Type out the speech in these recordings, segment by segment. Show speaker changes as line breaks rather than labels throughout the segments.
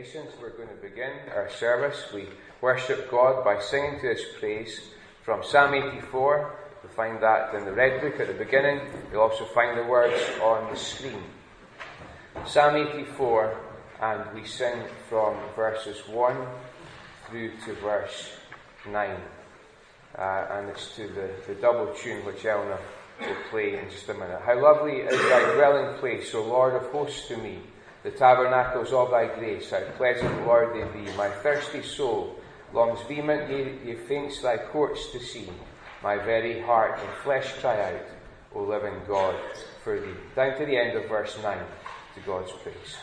Masons, we're going to begin our service. We worship God by singing to His praise from Psalm 84. You'll find that in the Red Book at the beginning. You'll also find the words on the screen. Psalm 84, and we sing from verses 1 through to verse 9. And it's to the double tune which Eleanor will play in just a minute. How lovely is thy dwelling place, O Lord of hosts, to me, the tabernacles of thy grace. How pleasant, Lord, they be. My thirsty soul longs vehement, yea faints thy courts to see. My very heart and flesh cry out, O living God, for thee. Down to the end of verse 9, to God's praise.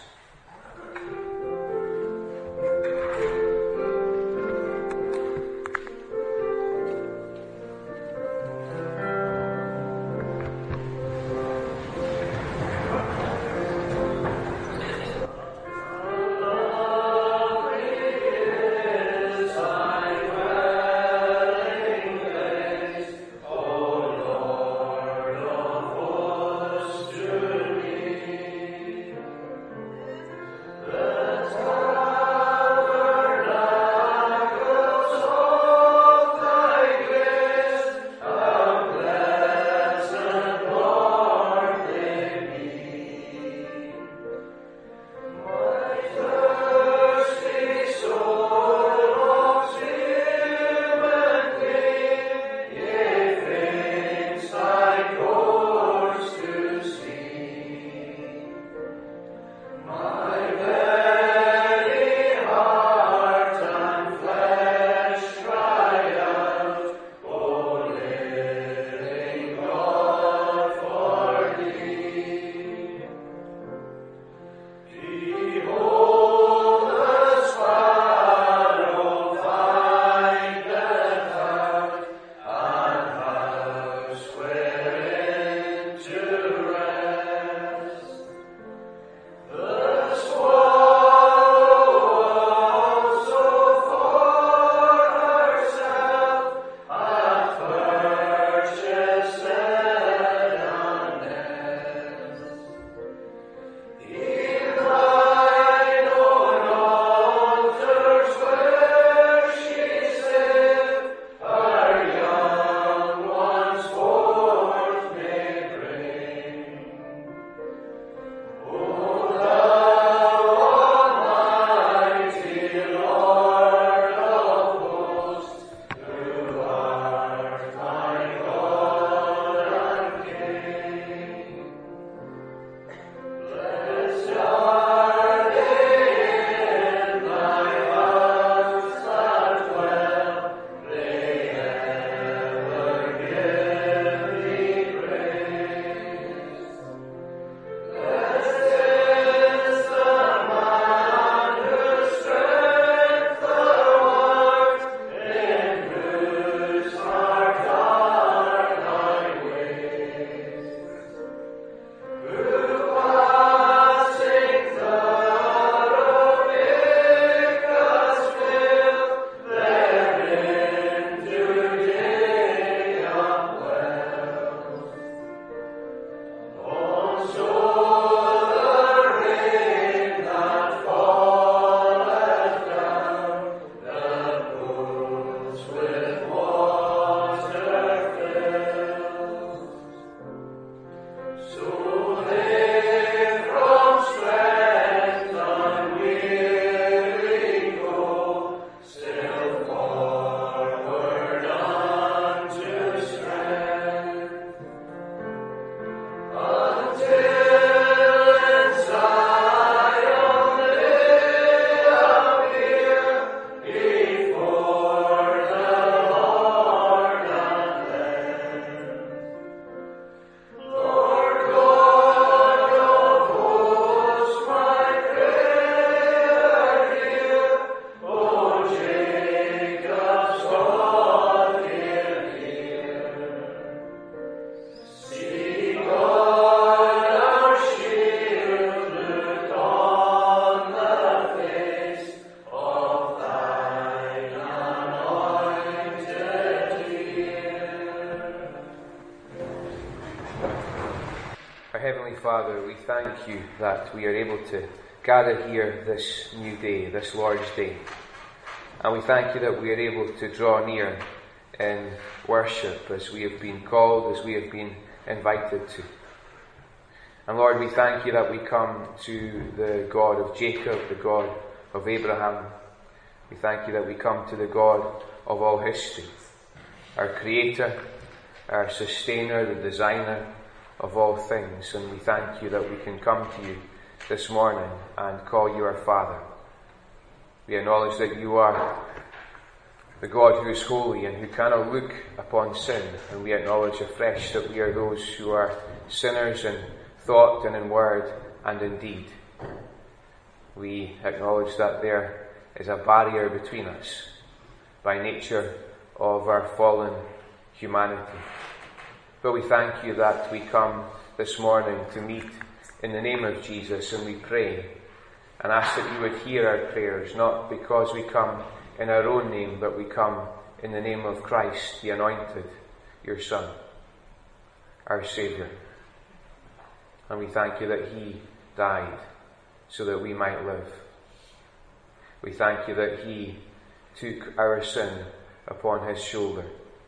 Father, we thank you that we are able to gathered here this new day, this Lord's Day. And we thank you that we are able to draw near in worship as we have been called, as we have been invited to. And Lord, we thank you that we come to the God of Jacob, the God of Abraham. We thank you that we come to the God of all history, our Creator, our Sustainer, the Designer of all things. And we thank you that we can come to you this morning and call you our Father. We acknowledge that you are the God who is holy and who cannot look upon sin. And we acknowledge afresh that we are those who are sinners in thought and in word and in deed. We acknowledge that there is a barrier between us by nature of our fallen humanity. But we thank you that we come this morning to meet in the name of Jesus, and we pray and ask that you would hear our prayers, not because we come in our own name, but we come in the name of Christ, the Anointed, your Son, our Saviour. And we thank you that he died so that we might live. We thank you that he took our sin upon his shoulder.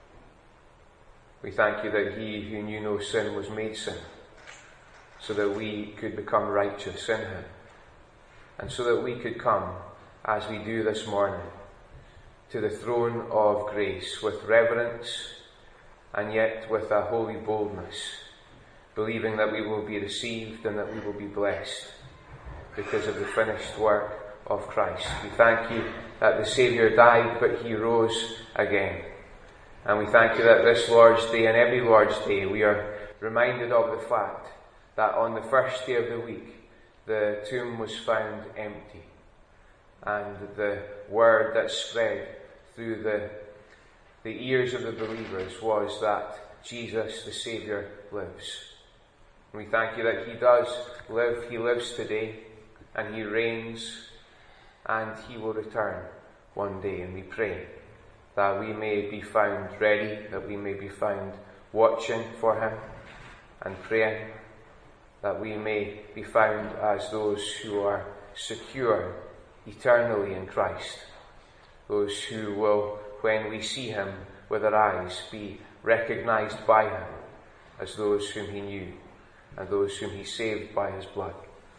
We thank you that he who knew no sin was made sin, so that we could become righteous in him, and so that we could come, as we do this morning, to the throne of grace with reverence and yet with a holy boldness, believing that we will be received and that we will be blessed because of the finished work of Christ. We thank you that the Saviour died, but he rose again. And we thank you that this Lord's Day and every Lord's Day we are reminded of the fact that on the first day of the week the tomb was found empty, and the word that spread through the ears of the believers was that Jesus the Saviour lives. And we thank you that he does live, he lives today, and he reigns, and he will return one day. And we pray that we may be found ready, that we may be found watching for him and praying, that we may be found as those who are secure eternally in Christ, those who will, when we see him with our eyes, be recognized by him as those whom he knew and those whom he saved by his blood.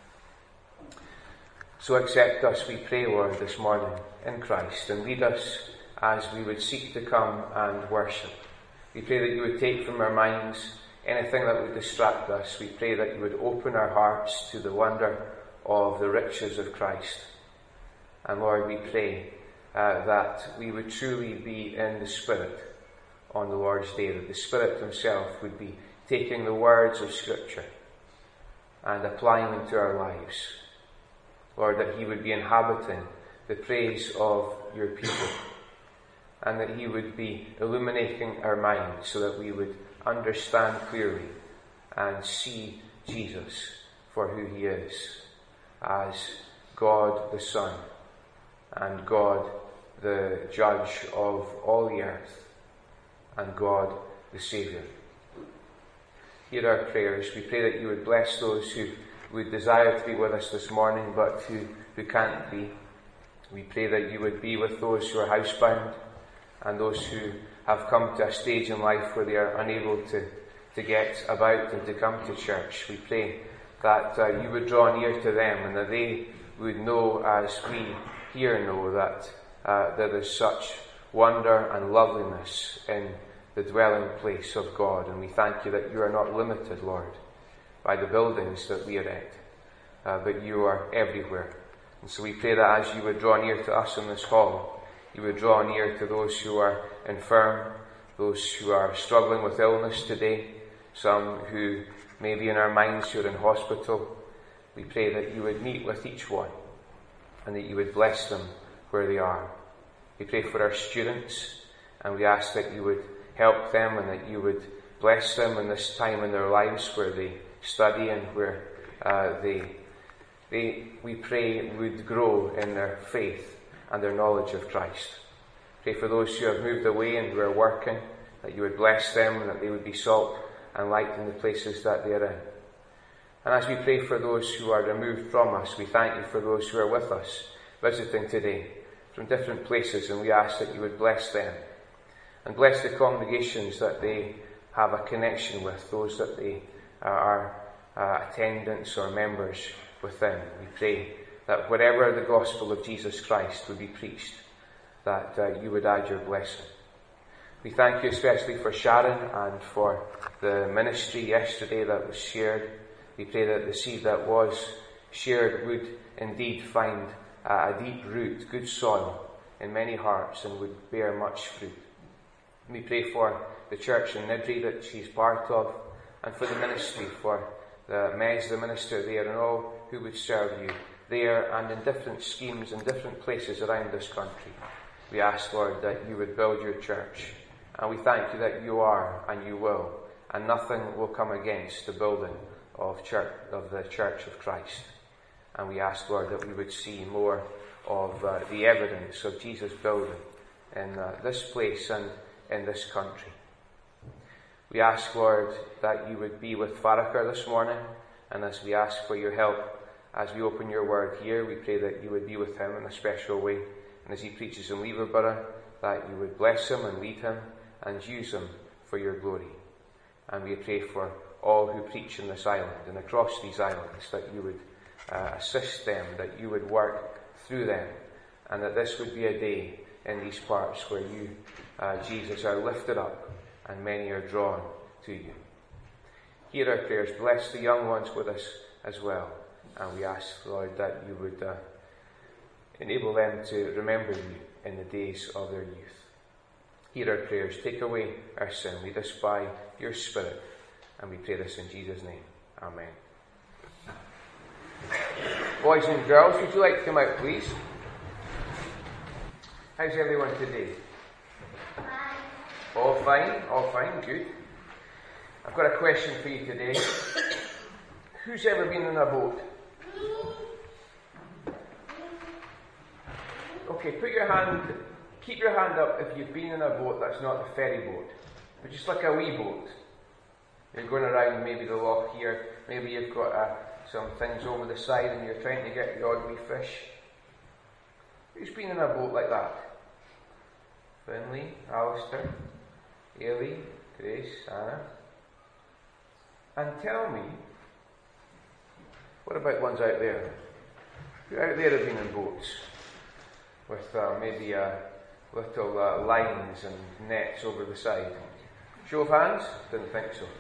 So accept us, we pray, Lord, this morning in Christ, and lead us as we would seek to come and worship. We pray that you would take from our minds anything that would distract us. We pray that you would open our hearts to the wonder of the riches of Christ. And Lord, we pray that we would truly be in the Spirit on the Lord's Day, that the Spirit himself would be taking the words of Scripture and applying them to our lives. Lord, that he would be inhabiting the praise of your people, and that he would be illuminating our minds so that we would understand clearly and see Jesus for who he is, as God the Son and God the Judge of all the earth and God the Saviour. Hear our prayers. We pray that you would bless those who would desire to be with us this morning but who can't be. We pray that you would be with those who are housebound and those who have come to a stage in life where they are unable to get about and to come to church. We pray that you would draw near to them and that they would know, as we here know, that there is such wonder and loveliness in the dwelling place of God. And we thank you that you are not limited, Lord, by the buildings that we erect, but you are everywhere. And so we pray that as you would draw near to us in this hall, you would draw near to those who are infirm, those who are struggling with illness today, some who may be in our minds who are in hospital. We pray that you would meet with each one and that you would bless them where they are. We pray for our students, and we ask that you would help them and that you would bless them in this time in their lives where they study and where we pray would grow in their faith and their knowledge of Christ. Pray for those who have moved away and who are working, that you would bless them and that they would be salt and light in the places that they are in. And as we pray for those who are removed from us, we thank you for those who are with us, visiting today from different places, and we ask that you would bless them. And bless the congregations that they have a connection with, those that they are attendants or members within. We pray that wherever the gospel of Jesus Christ would be preached, that you would add your blessing. We thank you especially for Sharon and for the ministry yesterday that was shared. We pray that the seed that was shared would indeed find a deep root, good soil in many hearts, and would bear much fruit. We pray for the church in Niddrie that she's part of, and for the ministry, for the Mez, the minister there, and all who would serve you there and in different schemes and different places around this country. We ask, Lord, that you would build your church, and we thank you that you are and you will, and nothing will come against the building of the Church of Christ. And we ask, Lord, that we would see more of the evidence of Jesus building in this place and in this country. We ask, Lord, that you would be with Farrakher this morning, and as we ask for your help as we open your word here, we pray that you would be with him in a special way, and as he preaches in Leverborough, that you would bless him and lead him and use him for your glory. And we pray for all who preach in this island and across these islands, that you would assist them, that you would work through them, and that this would be a day in these parts where you, Jesus, are lifted up and many are drawn to you. Hear our prayers. Bless the young ones with us as well. And we ask, Lord, that you would enable them to remember you in the days of their youth. Hear our prayers. Take away our sin. Lead us by your Spirit. And we pray this in Jesus' name. Amen. Boys and girls, would you like to come out, please? How's everyone today? All fine? All fine, good. I've got a question for you today. Who's ever been in a boat? Okay, keep your hand up if you've been in a boat that's not the ferry boat, but just like a wee boat. You're going around maybe the loch here, maybe you've got some things over the side and you're trying to get the odd wee fish. Who's been in a boat like that? Finley, Alistair, Ailey, Grace, Anna. And tell me, what about ones out there? Who out there have been in boats? With maybe little lines and nets over the side. Show of hands? Didn't think so.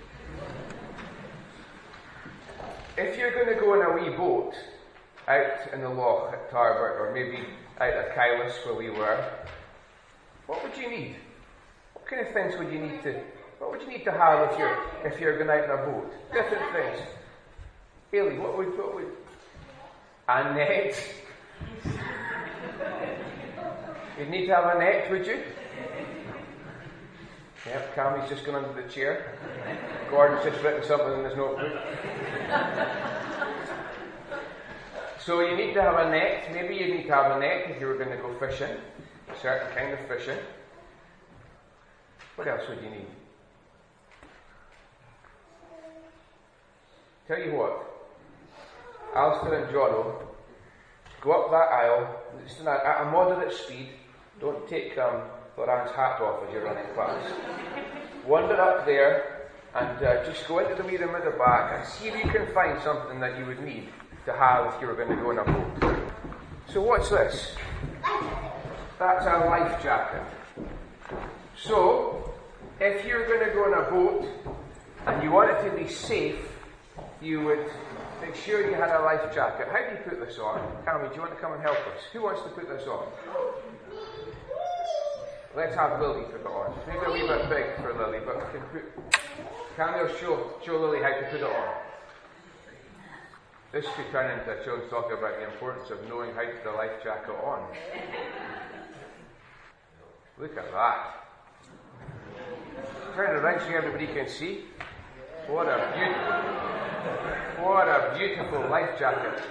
If you're going to go in a wee boat out in the loch at Tarbert, or maybe out at Kylas where we were, what would you need? What kind of things would you need to? What would you need to have if you're going out in a boat? Different things. Haley, what would a net? You'd need to have a net, would you? Yep, Cammie's just gone under the chair. Gordon's just written something in his notebook. So you need to have a net. Maybe you need to have a net if you were going to go fishing. A certain kind of fishing. What else would you need? Tell you what. Alistair and Jono, go up that aisle, just at a moderate speed. Don't take Laurent's hat off as you're running past. Wander up there and just go into the wee room at the back and see if you can find something that you would need to have if you were going to go in a boat. So what's this? That's a life jacket. So, if you're going to go in a boat and you want it to be safe, you would make sure you had a life jacket. How do you put this on? Cammie, do you want to come and help us? Who wants to put this on? Let's have Lily put it on. Maybe a wee bit big for Lily, but we can put... Cammie will show Lily how to put it on. This could turn into a children's talk about the importance of knowing how to put a life jacket on. Look at that. Turn it around so everybody can see. What a beautiful life jacket.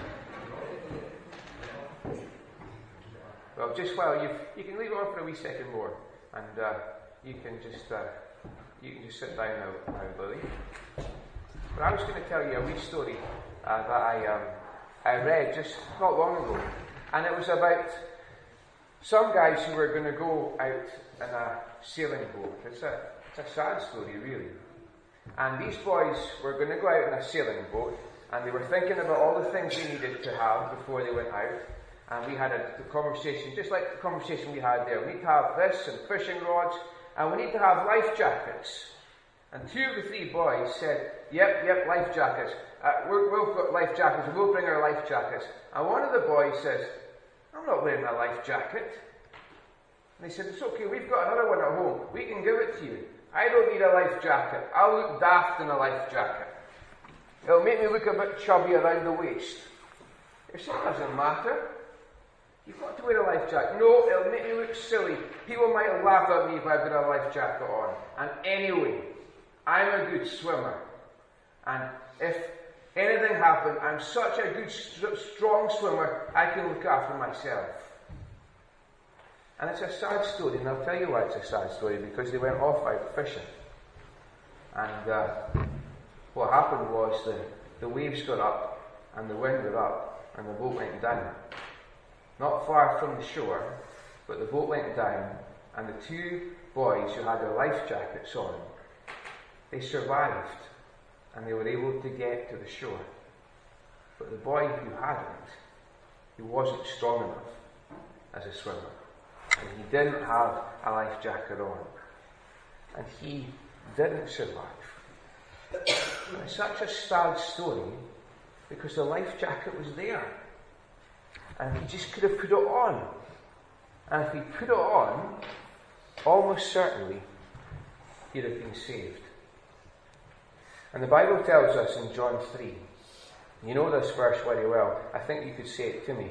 Well, just while you can leave it on for a wee second more, and you can just sit down now, Lily. But I was going to tell you a wee story that I read just not long ago. And it was about some guys who were going to go out in a sailing boat. It's a sad story, really. And these boys were going to go out in a sailing boat, and they were thinking about all the things they needed to have before they went out. And we had a conversation, just like the conversation we had there. We need to have this and fishing rods, and we need to have life jackets. And 2 of the 3 boys said, yep, life jackets. We've got life jackets, and we'll bring our life jackets. And one of the boys says, I'm not wearing a life jacket. And they said, it's okay, we've got another one at home. We can give it to you. I don't need a life jacket. I'll look daft in a life jacket. It'll make me look a bit chubby around the waist. They said, it doesn't matter. You've got to wear a life jacket. No, it'll make me look silly. People might laugh at me if I've got a life jacket on. And anyway, I'm a good swimmer. And if anything happened, I'm such a good, strong swimmer, I can look after myself. And it's a sad story, and I'll tell you why it's a sad story, because they went off out fishing. And what happened was the waves got up, and the wind got up, and the boat went down. Not far from the shore, but the boat went down, and the 2 boys who had their life jackets on, they survived, and they were able to get to the shore. But the boy who hadn't, he wasn't strong enough as a swimmer. And he didn't have a life jacket on. And he didn't survive. And it's such a sad story because the life jacket was there. And he just could have put it on. And if he put it on, almost certainly he'd have been saved. And the Bible tells us in John 3, you know this verse very well. I think you could say it to me.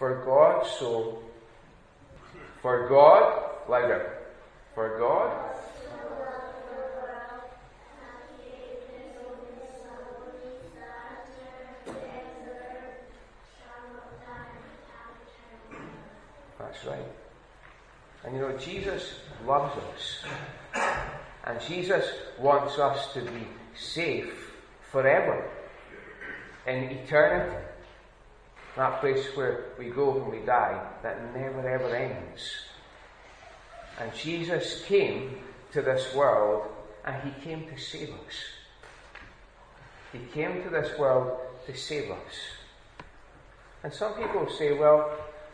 Louder. For God. That's right. And you know, Jesus loves us. And Jesus wants us to be safe forever. In eternity. That place where we go when we die, that never ever ends. And Jesus came to this world, and he came to save us. He came to this world to save us. And some people say, well,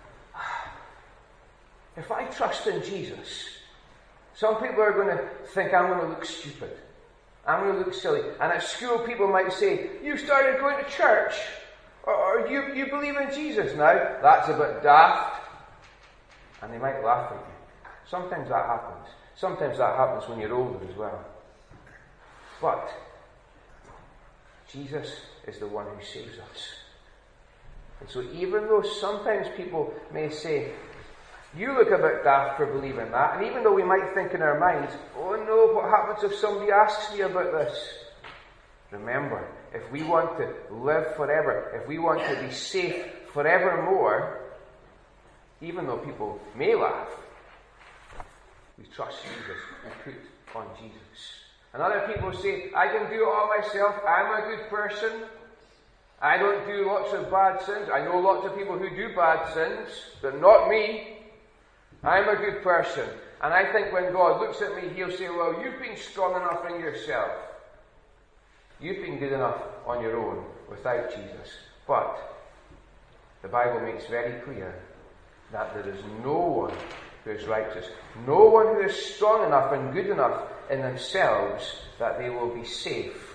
if I trust in Jesus, some people are going to think I'm going to look stupid. I'm going to look silly. And at school people might say, you started going to church. Or you believe in Jesus now? That's a bit daft. And they might laugh at you. Sometimes that happens. Sometimes that happens when you're older as well. But Jesus is the one who saves us. And so even though sometimes people may say, you look a bit daft for believing that, and even though we might think in our minds, oh no, what happens if somebody asks me about this? Remember, if we want to live forever, if we want to be safe forevermore, even though people may laugh, we trust Jesus, we put on Jesus. And other people say, I can do it all myself, I'm a good person, I don't do lots of bad sins. I know lots of people who do bad sins, but not me. I'm a good person. And I think when God looks at me, he'll say, well, you've been strong enough in yourself. You've been good enough on your own without Jesus. But the Bible makes very clear that there is no one who is righteous, no one who is strong enough and good enough in themselves that they will be safe.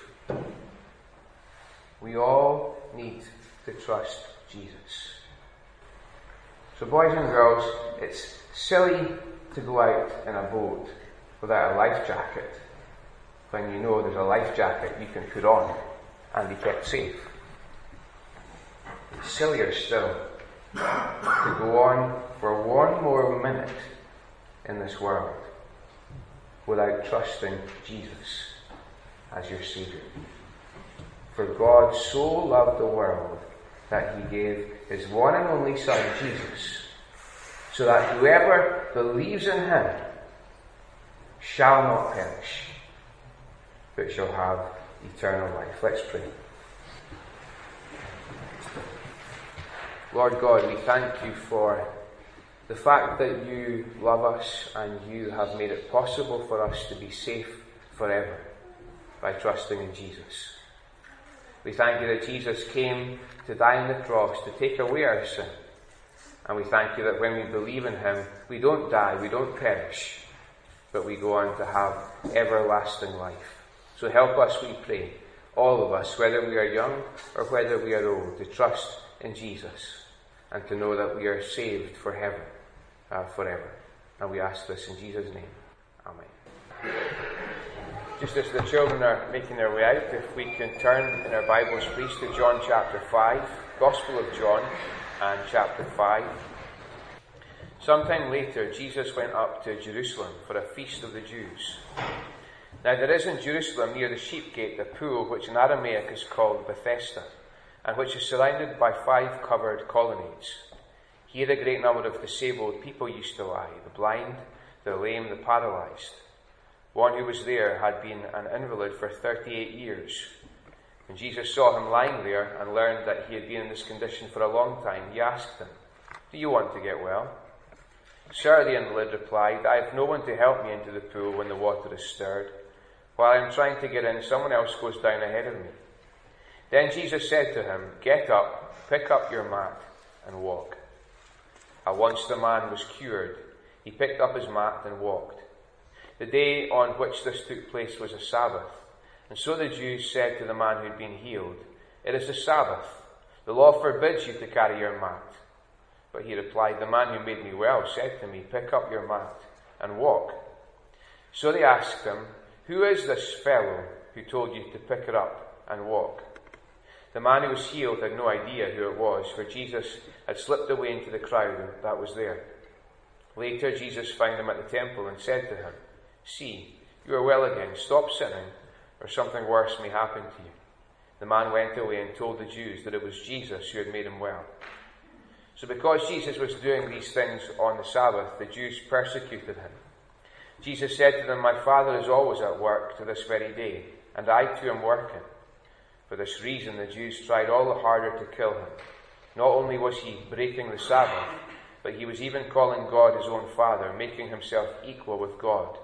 We all need to trust Jesus. So boys and girls, it's silly to go out in a boat without a life jacket when you know there's a life jacket you can put on and be kept safe. It's sillier still to go on for one more minute in this world without trusting Jesus as your Saviour. For God so loved the world that he gave his one and only Son, Jesus, so that whoever believes in him shall not perish, but shall have eternal life. Let's pray. Lord God, we thank you for the fact that you love us and you have made it possible for us to be safe forever by trusting in Jesus. We thank you that Jesus came to die on the cross to take away our sin. And we thank you that when we believe in him, we don't die, we don't perish, but we go on to have everlasting life. So help us, we pray, all of us, whether we are young or whether we are old, to trust in Jesus and to know that we are saved for heaven, forever. And we ask this in Jesus' name. Amen. Just as the children are making their way out, if we can turn in our Bibles, please, to John chapter 5, Gospel of John and chapter 5. Sometime later, Jesus went up to Jerusalem for a feast of the Jews. Now there is in Jerusalem near the sheep gate a pool which in Aramaic is called Bethesda, and which is surrounded by 5 covered colonnades. Here a great number of disabled people used to lie, the blind, the lame, the paralyzed. One who was there had been an invalid for 38 years. When Jesus saw him lying there and learned that he had been in this condition for a long time, he asked him, "Do you want to get well?" "Sir," the invalid replied, "I have no one to help me into the pool when the water is stirred. While I am trying to get in, someone else goes down ahead of me." Then Jesus said to him, "Get up, pick up your mat, and walk." At once the man was cured. He picked up his mat and walked. The day on which this took place was a Sabbath. And so the Jews said to the man who had been healed, "It is the Sabbath. The law forbids you to carry your mat." But he replied, "The man who made me well said to me, 'Pick up your mat and walk.'" So they asked him, "Who is this fellow who told you to pick it up and walk?" The man who was healed had no idea who it was, for Jesus had slipped away into the crowd that was there. Later, Jesus found him at the temple and said to him, "See, you are well again. Stop sinning, or something worse may happen to you." The man went away and told the Jews that it was Jesus who had made him well. So because Jesus was doing these things on the Sabbath, the Jews persecuted him. Jesus said to them, "My Father is always at work to this very day, and I too am working." For this reason, the Jews tried all the harder to kill him. Not only was he breaking the Sabbath, but he was even calling God his own Father, making himself equal with God.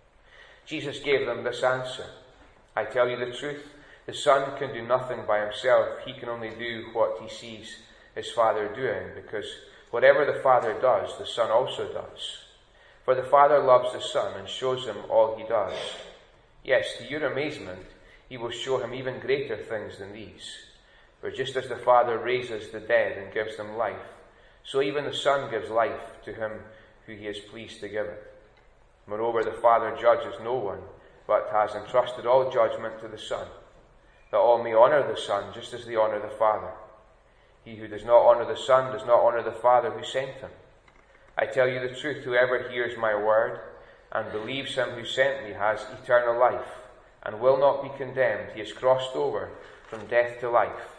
Jesus gave them this answer, "I tell you the truth, the Son can do nothing by himself. He can only do what he sees his Father doing, because whatever the Father does, the Son also does. For the Father loves the Son and shows him all he does. Yes, to your amazement, he will show him even greater things than these. For just as the Father raises the dead and gives them life, so even the Son gives life to him who he is pleased to give it. Moreover, the Father judges no one, but has entrusted all judgment to the Son, that all may honor the Son just as they honor the Father. He who does not honor the Son does not honor the Father who sent him. I tell you the truth, whoever hears my word and believes him who sent me has eternal life, and will not be condemned. He has crossed over from death to life.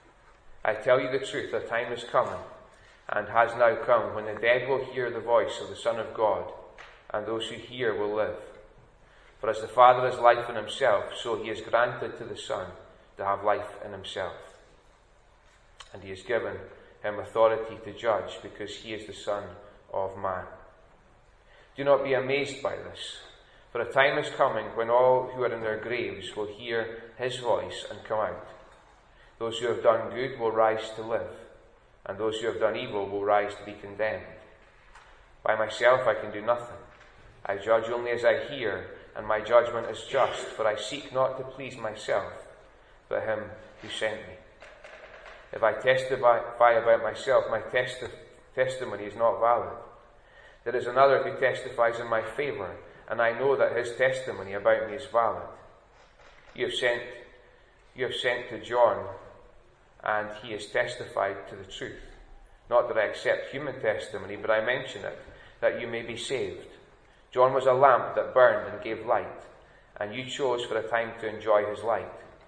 I tell you the truth, a time is coming, and has now come, when the dead will hear the voice of the Son of God, and those who hear will live. For as the Father has life in himself, so he has granted to the Son to have life in himself. And he has given him authority to judge, because he is the Son of Man. Do not be amazed by this, for a time is coming when all who are in their graves will hear his voice and come out. Those who have done good will rise to live, and those who have done evil will rise to be condemned. By myself I can do nothing. I judge only as I hear, and my judgment is just, for I seek not to please myself, but him who sent me. If I testify about myself, my testimony is not valid. There is another who testifies in my favor, and I know that his testimony about me is valid. You have sent to John, and he has testified to the truth. Not that I accept human testimony, but I mention it, that you may be saved. John was a lamp that burned and gave light, and you chose for a time to enjoy his light.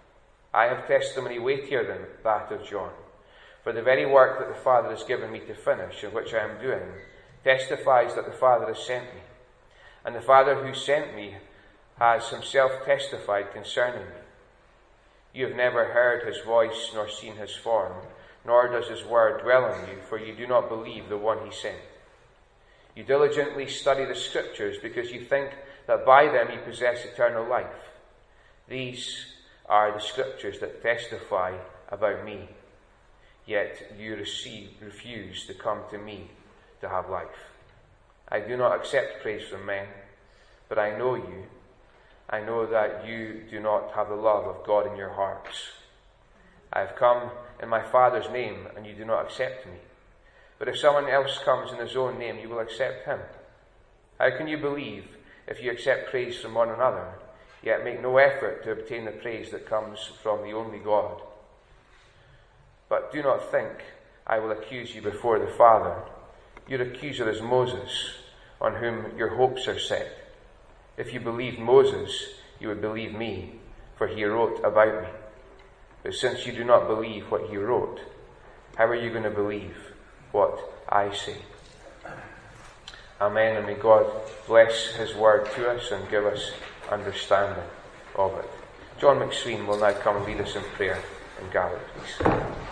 I have testimony weightier than that of John, for the very work that the Father has given me to finish, and which I am doing, testifies that the Father has sent me. And the Father who sent me has himself testified concerning me. You have never heard his voice nor seen his form, nor does his word dwell in you, for you do not believe the one he sent. You diligently study the Scriptures because you think that by them you possess eternal life. These are the Scriptures that testify about me, yet you refuse to come to me to have life. I do not accept praise from men, but I know you. I know that you do not have the love of God in your hearts. I have come in my Father's name, and you do not accept me. But if someone else comes in his own name, you will accept him. How can you believe if you accept praise from one another, yet make no effort to obtain the praise that comes from the only God? But do not think I will accuse you before the Father. Your accuser is Moses, on whom your hopes are set. If you believed Moses, you would believe me, for he wrote about me. But since you do not believe what he wrote, how are you going to believe what I say? Amen, and may God bless his word to us and give us understanding of it. John McSween will now come and lead us in prayer and gather, please.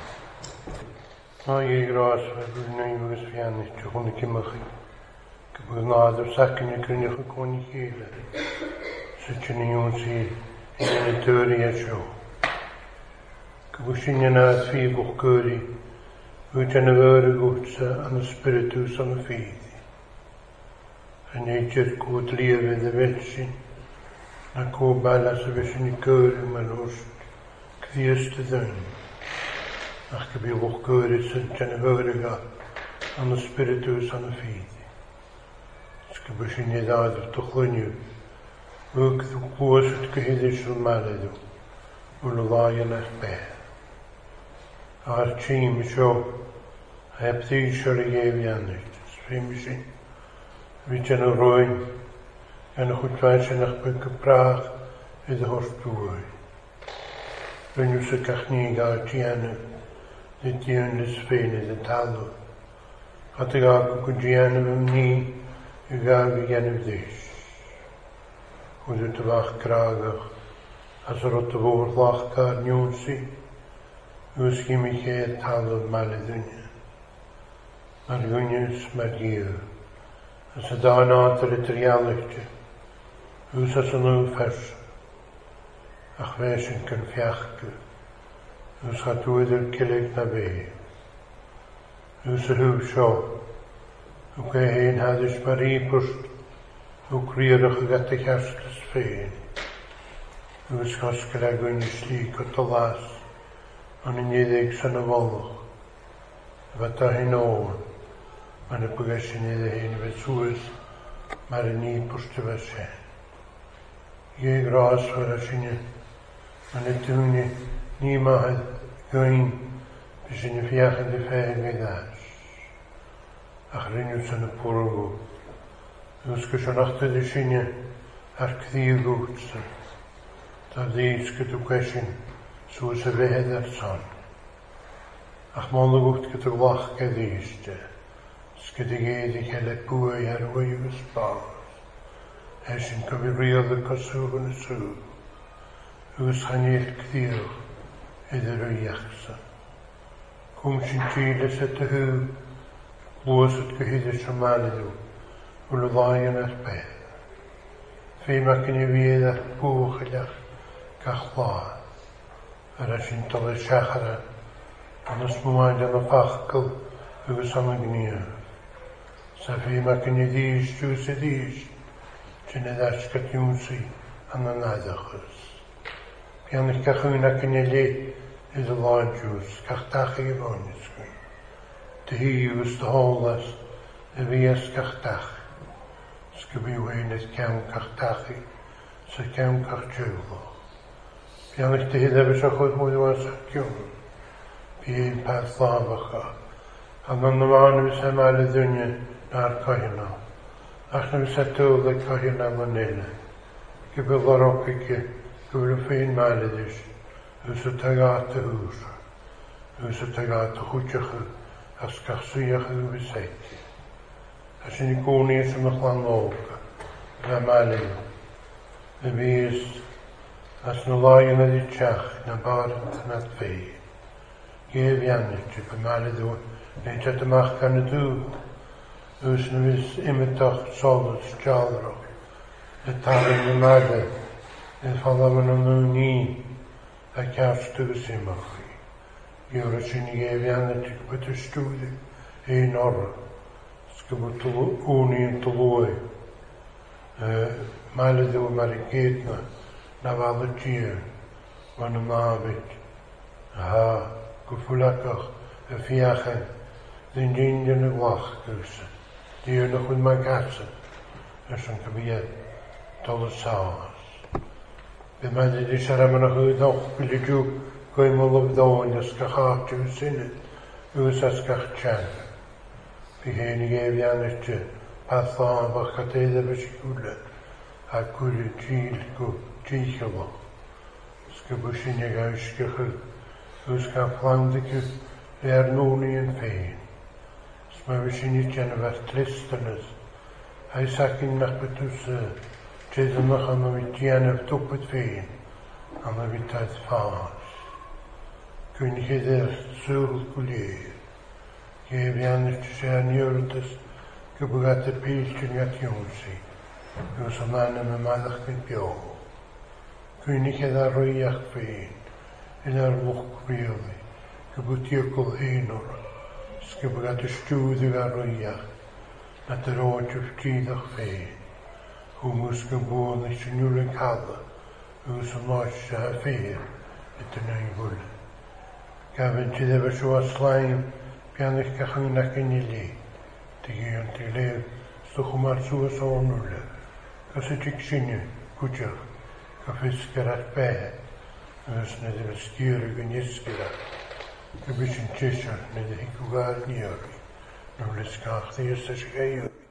Bwynadr sacyn y grynych y gwni hile, sy'n niwn si yn y dyri a sio. Gwysyn yna fi gwch gyri, wyt yn y fyr y gwtsa an y spiritus an y ffydd. Yn eidr gwyd liefydd y felsyn, na gwbal as y fysyn y gyri ma'n wrst, cddiast y ddyn. Ach gybi gwch gyri sy'n yn y fyr y ga, an y spiritus an y ffydd. Sgybysyn i ddadr dychlynio, wyg ddwgwys wrth gyhyddus yn maledw, wyl y ddau yn eich beth. A'r tîm sio, a heb ddysio y gefiannus, sfrimysyn, fyd yn y rwy'n, gan y chwtfaes yn eich byg y brach iddo hwrs dwy. Rwy'n y cachnig a'r tianw, ddidiwn y sfein iddo talw, a dy gag o gwydianw ym ni, y gael fi gen y ddys. Wyd y dyfach gragach, as yr o dyfwr lach gael niwn si, ywys gym i lle talodd malydd yna. Mae'r gwynius mae'r gyr, as y dan adr y drialig, ywys as yn nhw ffers, ach fes yn cynfiach gyr, ywys a dwyd yr gilyg na fe, ywys y hwb sio, Ook heen hadden ze maar riepust, ook rierig gaat de gerstes veen. U schaskel ag yn slik o tolas, an yn iddeg san y volwch. Fata hyn o'n, man y bwygasyn iddo hyn fe sŵs, mar yn i pwst y fasyn. Ie gras fyr a sy'n man y dwni ni mahad gyn, bys yn y fiach yn y ffeg ei ddas. Ach rynws yn y pwrwg. Ywys gysio nachtad y sy'n ar cddi gwtsa. Da ddys gyda gwesyn sŵs y fehed ar son. Ach mon y gwt gyda glach gyddys dy. Sgyda gyd i cael y bwy ar wyw y sbars. Esyn cyfriodd y coswg yn y sŵg. Ywys hanel cddiwch iddo rwy iachsa. Cwm sy'n tilis at y hw. Lwys at gyhyddus y maledw, wyl y ddau yn eich beth. Fe mac yn i fydd at bwch ylach gach lad. Ar asyn dol y siachara, an ysmwyd am y fachgyl ywys am y gniaf. Sa fe mac yn i ddys jws y ddys, sy'n edrych asgat iwnsi an y nadachus. Pian eich gachwyn ac yn i le iddo lad jws, gach dach i fôn ysgwyn. Dy hi ywys dy holas, y fi ysgach dach. Sgybiw ein eith cawn cach dachi, sy'n cawn cach jiwloch. Pian eich dy hydda fys achwyd mwy was ac yw'n. Fi ein path lafach o. Am yn yman fys am al y ddwnia na'r cohina. Ach na fys a dwl y cohina manila. Gybyl o'r opic gybyl y ffein malydys. Ywys y tagat y hwrs. Ywys y tagat y chwtioch as gachswyach y wyseiti. As yn i gwni ys ym ych lan log, y malyn, y fys as na láin a di teach na barant na fé. Géf iannit y bymalidw neu tydymach gan y dŵ. Ys na fys imitach solus jalro. Y tarin y mada. Y falafan yn nhw ni. A cafstu gysimach. Yw'r sy'n i gef iannit y gwybod y stwdi. Ein orra. Sgybod ŵni yn tolwy. Malidw mar i gydna. Na fal y tir. Wan y mafyd. Ha. Gwffwlacach y ffiachan, ddyn dyn yn y glach gwrs. Dyn o'ch wyd mae gasyn, ys yn cyfiad dol y saas. Be mae dyd i siarad yn o'ch wyd o'ch bili diw gwy mwl o fyddoen ys gach art yw synud, ys as gach chan. Fi hen i gef ian eich path o'n fach gadeid e bys i gwle, a gwle gil gw gilchalo. Sgybwys i neg a ysgych Ys gael flandig ar nŵni yn ffein. Sma fi sy'n i gen efo'r tristynys. Hai sacyn nach bydwys tredd ymach am y gen efo'r dwbyd ffein. Am y fytaeth ffas. Gwyn i chydder sŵl gwlir. Gef ian eich sy'n iwrdys gybwgat y pil sy'n gatiwnsi. Ys y man am y madach yn bio. Gwyn i chydder rwyach ffein. Yn ar lwch rili, gybwyd diogol ein o'r, sgybwyd at y stwdd yw ar rwyach, na dyr oed yw ffgydach ffein. Hwmwys gybwyd eich yn yw'r yn cadda, yw'r sy'n loes a ffeir, ydyn nhw'n gwrdd. Gafyn ti ddefo sio a slaim, bian eich gachang nac yn i li. Dygi yn ti leir, stwch yma'r sŵas o'n nwle. Gas y tig syniad, gwydioch, gaffisgar at beth. Ys na ddim ysgyr ag yn ysgyr ag. Gybys yn tisio na ddim gwgar ni ori. Nw'n lysgach ddys ys gai ori.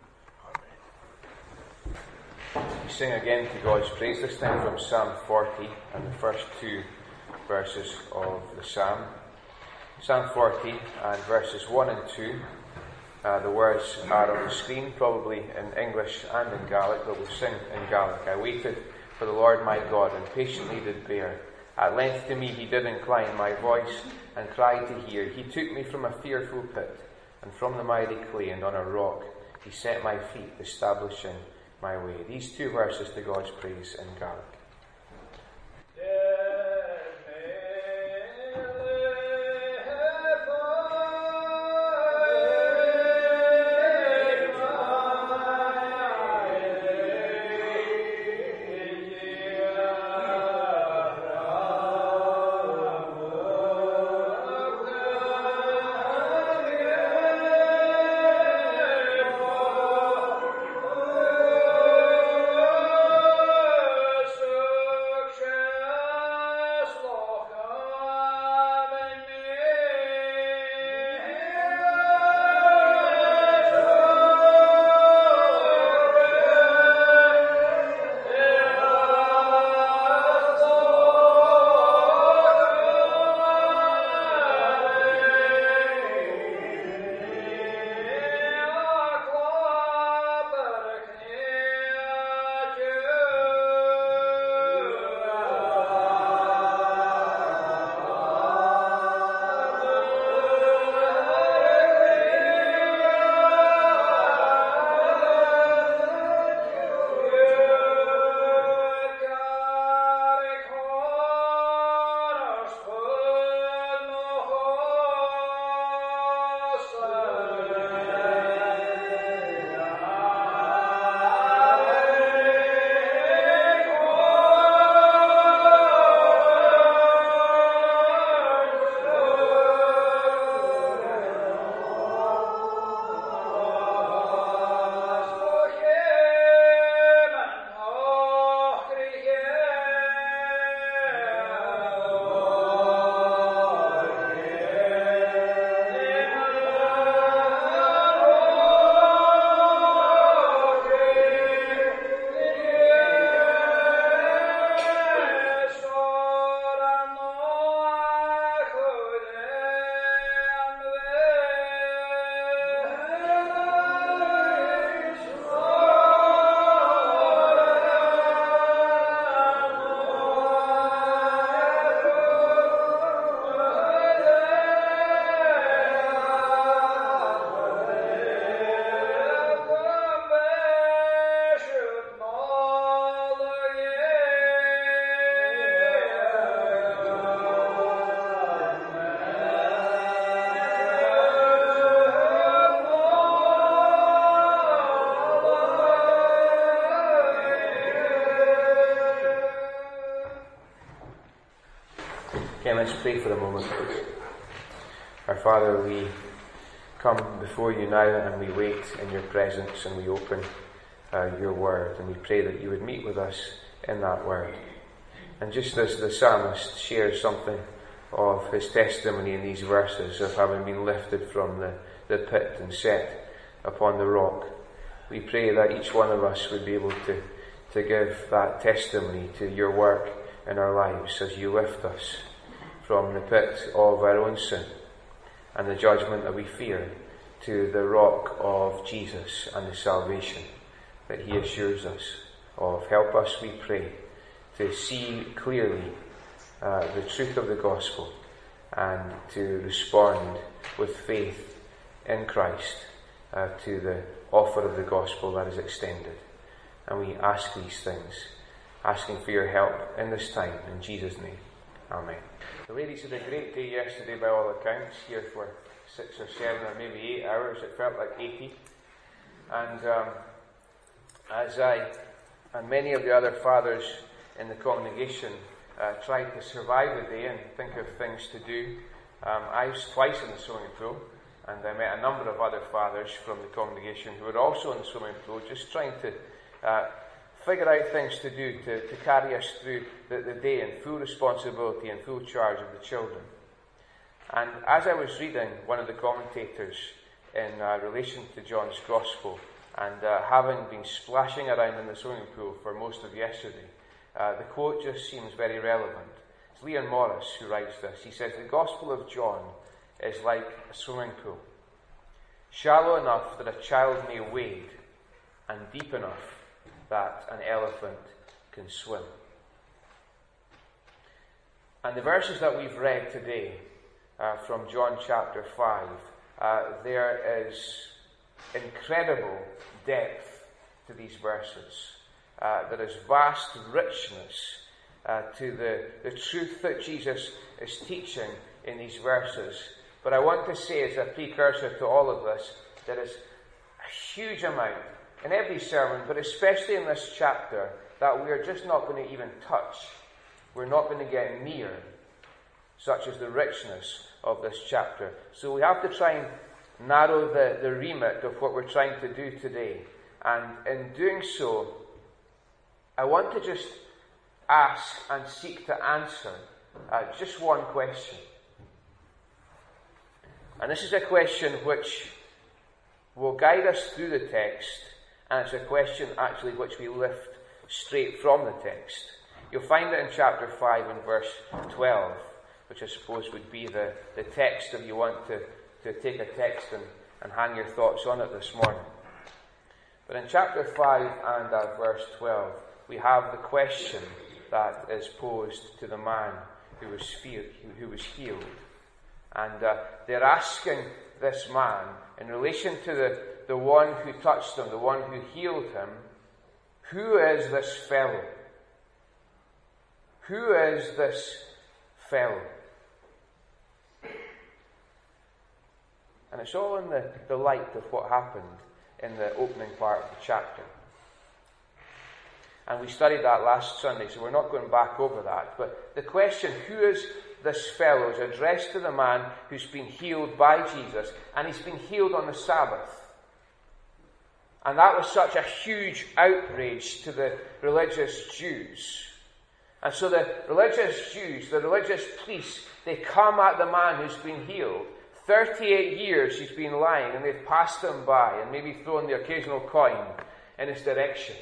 We sing again to God's praise, this time from Psalm 40 and the first two verses of the Psalm. Psalm 40 and verses 1 and 2. The words are on the screen, probably in English and in Gaelic, but we'll sing in Gaelic. I waited for the Lord my God and patiently did bear. At length to me he did incline my voice and cried to hear. He took me from a fearful pit and from the miry clay, and on a rock he set my feet, establishing my way. These two verses to God's praise in Gaelic.
Yes.
let's pray for a moment, please. Our Father, we come before you now and we wait in your presence and we open your word, and we pray that you would meet with us in that word. And just as the psalmist shares something of his testimony in these verses of having been lifted from the pit and set upon the rock, we pray that each one of us would be able to give that testimony to your work in our lives as you lift us from the pit of our own sin and the judgment that we fear to the rock of Jesus and the salvation that he assures us of. Help us, we pray, to see clearly the truth of the gospel and to respond with faith in Christ to the offer of the gospel that is extended. And we ask these things, asking for your help in this time, in Jesus' name. Amen. The ladies had a great day yesterday by all accounts, here for 6 or 7 or maybe 8 hours. It felt like 80. And as I and many of the other fathers in the congregation tried to survive the day and think of things to do, I was twice in the swimming pool, and I met a number of other fathers from the congregation who were also in the swimming pool, just trying to figure out things to do to carry us through the day in full responsibility and full charge of the children. And as I was reading one of the commentators in relation to John's Gospel, and having been splashing around in the swimming pool for most of yesterday, the quote just seems very relevant. It's Leon Morris who writes this. He says, "The Gospel of John is like a swimming pool, shallow enough that a child may wade, and deep enough that an elephant can swim." And the verses that we've read today from John chapter 5, there is incredible depth to these verses. There is vast richness to the truth that Jesus is teaching in these verses. But I want to say, as a precursor to all of this, there is a huge amount in every sermon, but especially in this chapter, that we are just not going to even touch. We're not going to get near, such as the richness of this chapter. So we have to try and narrow the remit of what we're trying to do today. And in doing so, I want to just ask and seek to answer just one question. And this is a question which will guide us through the text, and it's a question actually which we lift straight from the text. You'll find it in chapter 5 and verse 12, which I suppose would be the text if you want to take a text and hang your thoughts on it this morning. But in chapter 5 and verse 12, we have the question that is posed to the man who was healed. And they're asking this man, in relation to the one who touched him, the one who healed him, who is this fellow? Who is this fellow? And it's all in the light of what happened in the opening part of the chapter. And we studied that last Sunday, so we're not going back over that. But the question, who is this fellow, is addressed to the man who's been healed by Jesus, and he's been healed on the Sabbath. And that was such a huge outrage to the religious Jews. And so the religious Jews, the religious priests, they come at the man who's been healed. 38 years he's been lying, and they've passed him by and maybe thrown the occasional coin in his direction.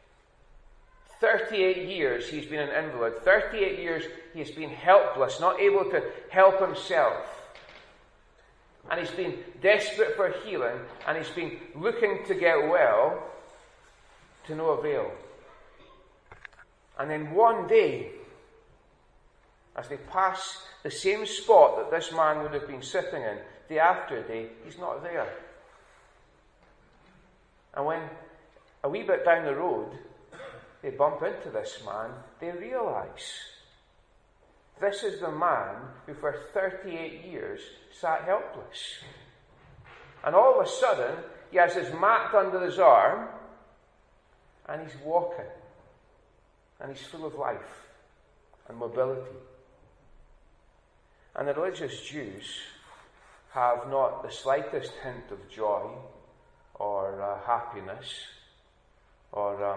38 years he's been an invalid. 38 years he's been helpless, not able to help himself. And he's been desperate for healing, and he's been looking to get well, to no avail. And then one day, as they pass the same spot that this man would have been sitting in, day after day, he's not there. And when a wee bit down the road, they bump into this man, they realise this is the man who for 38 years sat helpless. And all of a sudden, he has his mat under his arm, and he's walking. And he's full of life and mobility. And the religious Jews have not the slightest hint of joy or happiness or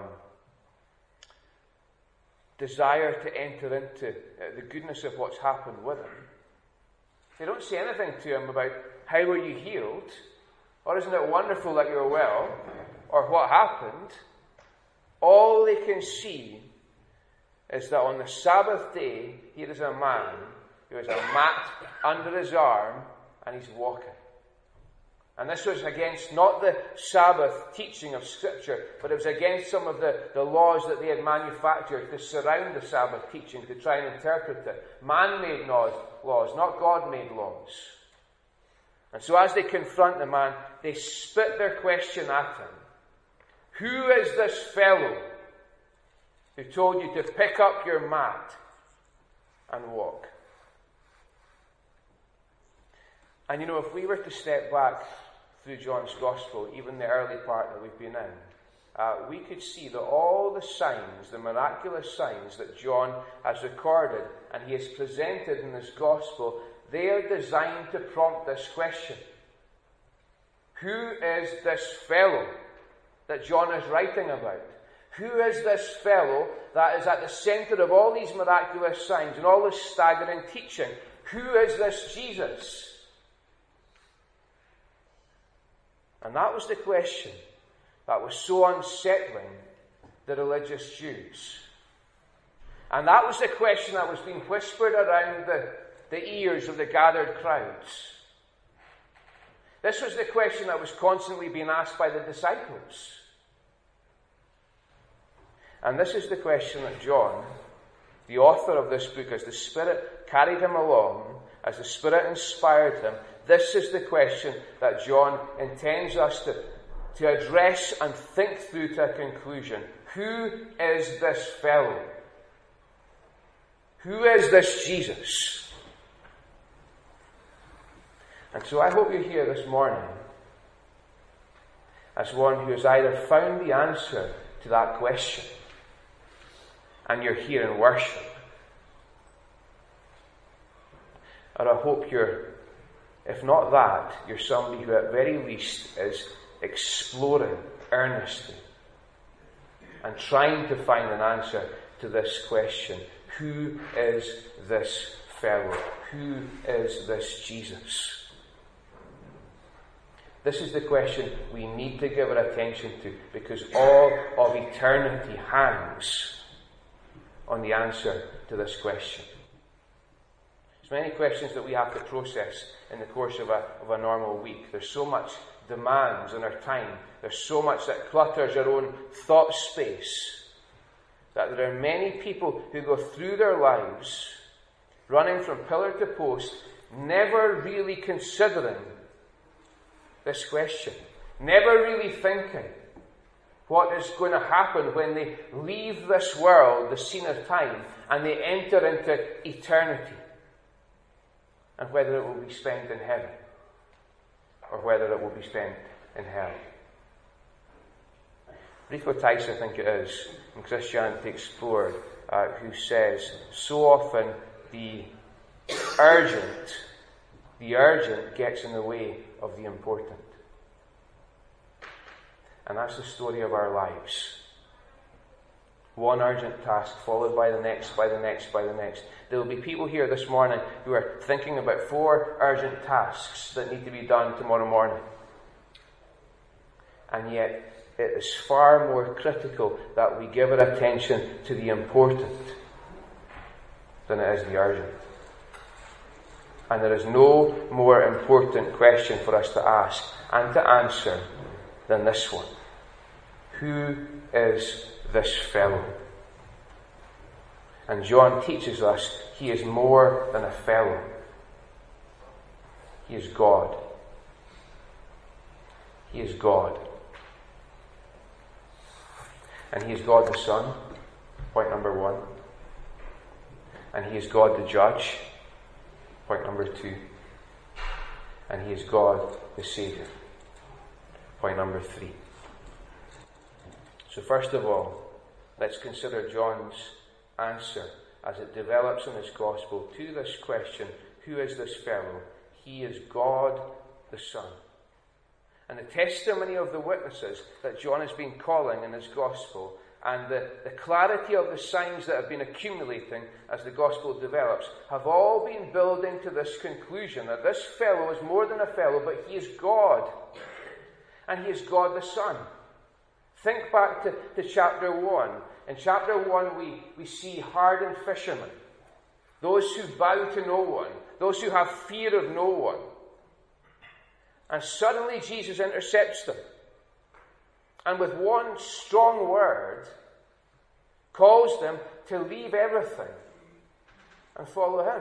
desire to enter into the goodness of what's happened with him. They don't say anything to him about how were you healed, or isn't it wonderful that you're well, or what happened. All they can see is that on the Sabbath day, here is a man who has a mat under his arm and he's walking. And this was against not the Sabbath teaching of Scripture, but it was against some of the laws that they had manufactured to surround the Sabbath teaching, to try and interpret it. Man-made laws, not God-made laws. And so as they confront the man, they spit their question at him. Who is this fellow who told you to pick up your mat and walk? And if we were to step back through John's Gospel, even the early part that we've been in, we could see that all the signs, the miraculous signs that John has recorded and he has presented in this Gospel, they are designed to prompt this question. Who is this fellow that John is writing about? Who is this fellow that is at the centre of all these miraculous signs and all this staggering teaching? Who is this Jesus? And that was the question that was so unsettling the religious Jews. And that was the question that was being whispered around the ears of the gathered crowds. This was the question that was constantly being asked by the disciples. And this is the question that John, the author of this book, as the Spirit carried him along, as the Spirit inspired him, this is the question that John intends us to address and think through to a conclusion. Who is this fellow? Who is this Jesus? And so I hope you're here this morning as one who has either found the answer to that question and you're here in worship, or I hope you're, if not that, you're somebody who at very least is exploring earnestly and trying to find an answer to this question. Who is this fellow? Who is this Jesus? This is the question we need to give our attention to, because all of eternity hangs on the answer to this question. There's many questions that we have to process in the course of a normal week. There's so much demands on our time. There's so much that clutters our own thought space, that there are many people who go through their lives running from pillar to post, never really considering this question, never really thinking what is going to happen when they leave this world, the scene of time, and they enter into eternity, and whether it will be spent in heaven or whether it will be spent in hell. Rico Tice, I think it is, in Christianity Explored, who says, so often the urgent gets in the way of the important. And that's the story of our lives. One urgent task followed by the next, by the next, by the next. There will be people here this morning who are thinking about 4 urgent tasks that need to be done tomorrow morning. And yet, it is far more critical that we give our attention to the important than it is the urgent. And there is no more important question for us to ask and to answer than this one. Who is this fellow? And John teaches us he is more than a fellow. He is God. He is God. And he is God the Son, point number 1. And he is God the Judge, point number 2. And he is God the Saviour, point number 3. So first of all, let's consider John's answer as it develops in his Gospel to this question, Who is this fellow? He is God the Son. And the testimony of the witnesses that John has been calling in his gospel, and the clarity of the signs that have been accumulating as the gospel develops, have all been building to this conclusion that this fellow is more than a fellow, but he is God. And he is God the Son. Think back to chapter 1. In chapter 1 we see hardened fishermen. Those who bow to no one. Those who have fear of no one. And suddenly Jesus intercepts them. And with one strong word, calls them to leave everything and follow him.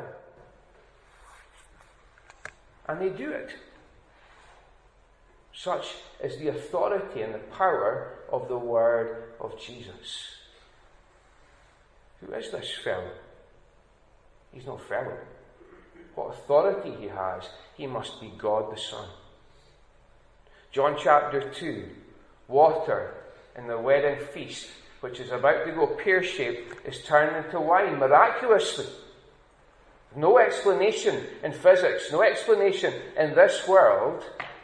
And they do it. Such is the authority and the power of the word of Jesus. Who is this fellow? He's no fellow. What authority he has, he must be God the Son. John chapter 2, water in the wedding feast, which is about to go pear-shaped, is turned into wine miraculously. No explanation in physics, no explanation in this world.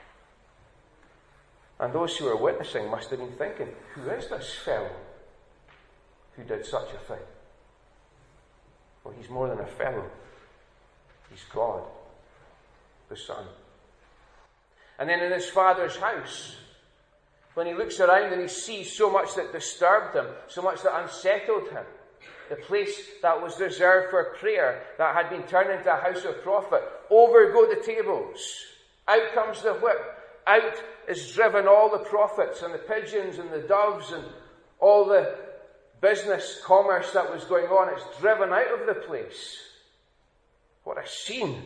And those who are witnessing must have been thinking, who is this fellow who did such a thing? Well, he's more than a fellow. He's God, the Son. And then in his Father's house, when he looks around and he sees so much that disturbed him, so much that unsettled him, the place that was reserved for prayer, that had been turned into a house of profit, over go the tables. Out comes the whip. Out is driven all the prophets and the pigeons and the doves and all the business, commerce that was going on. It's driven out of the place. What a scene.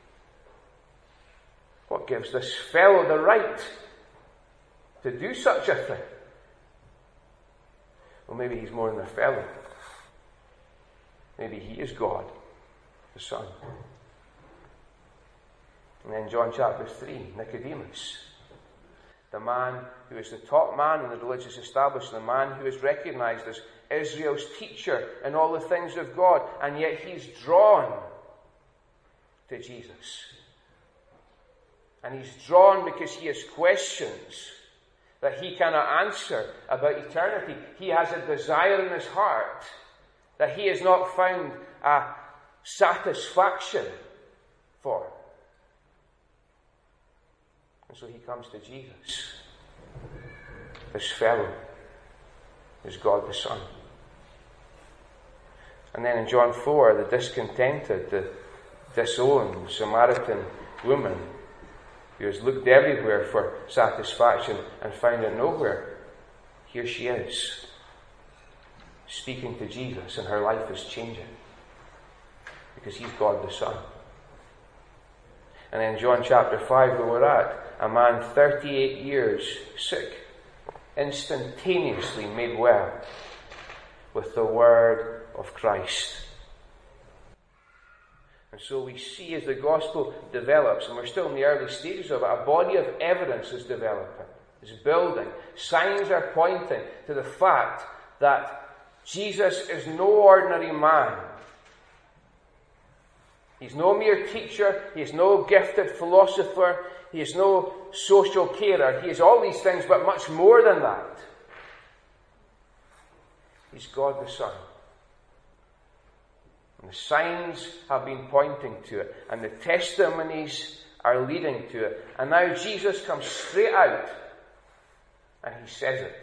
What gives this fellow the right to do such a thing? Well, maybe he's more than a fellow. Maybe he is God, the Son. And then John chapter 3, Nicodemus, the man who is the top man in the religious establishment, the man who is recognized as Israel's teacher in all the things of God, and yet he's drawn to Jesus. And he's drawn because he has questions that he cannot answer about eternity. He has a desire in his heart that he has not found a satisfaction for. And so he comes to Jesus. This fellow is God the Son. And then in John 4, the discontented, the disowned Samaritan woman who has looked everywhere for satisfaction and found it nowhere, here she is, speaking to Jesus, and her life is changing because he's God the Son. And then John chapter 5, where we're at, a man 38 years sick, instantaneously made well with the word of Christ. And so we see as the gospel develops, and we're still in the early stages of it, a body of evidence is developing, is building. Signs are pointing to the fact that Jesus is no ordinary man. He's no mere teacher. He is no gifted philosopher. He is no social carer. He is all these things, but much more than that. He's God the Son. And the signs have been pointing to it, and the testimonies are leading to it. And now Jesus comes straight out, and he says it.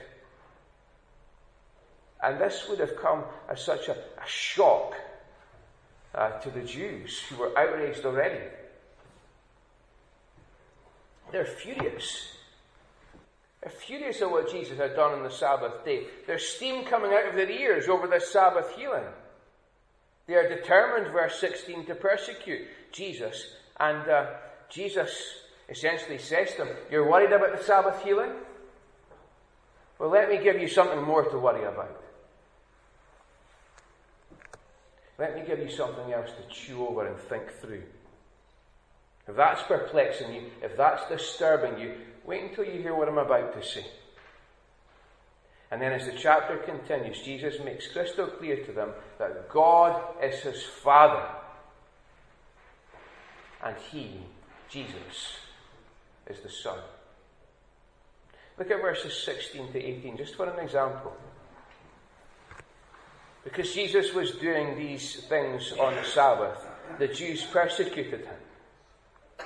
And this would have come as such a shock to the Jews, who were outraged already. They're furious. They're furious at what Jesus had done on the Sabbath day. There's steam coming out of their ears over this Sabbath healing. They are determined, verse 16, to persecute Jesus. And Jesus essentially says to them, you're worried about the Sabbath healing? Well, let me give you something more to worry about. Let me give you something else to chew over and think through. If that's perplexing you, if that's disturbing you, wait until you hear what I'm about to say. And then as the chapter continues, Jesus makes crystal clear to them that God is his Father. and he, Jesus, is the Son. Look at verses 16 to 18, just for an example. Because Jesus was doing these things on the Sabbath, the Jews persecuted him.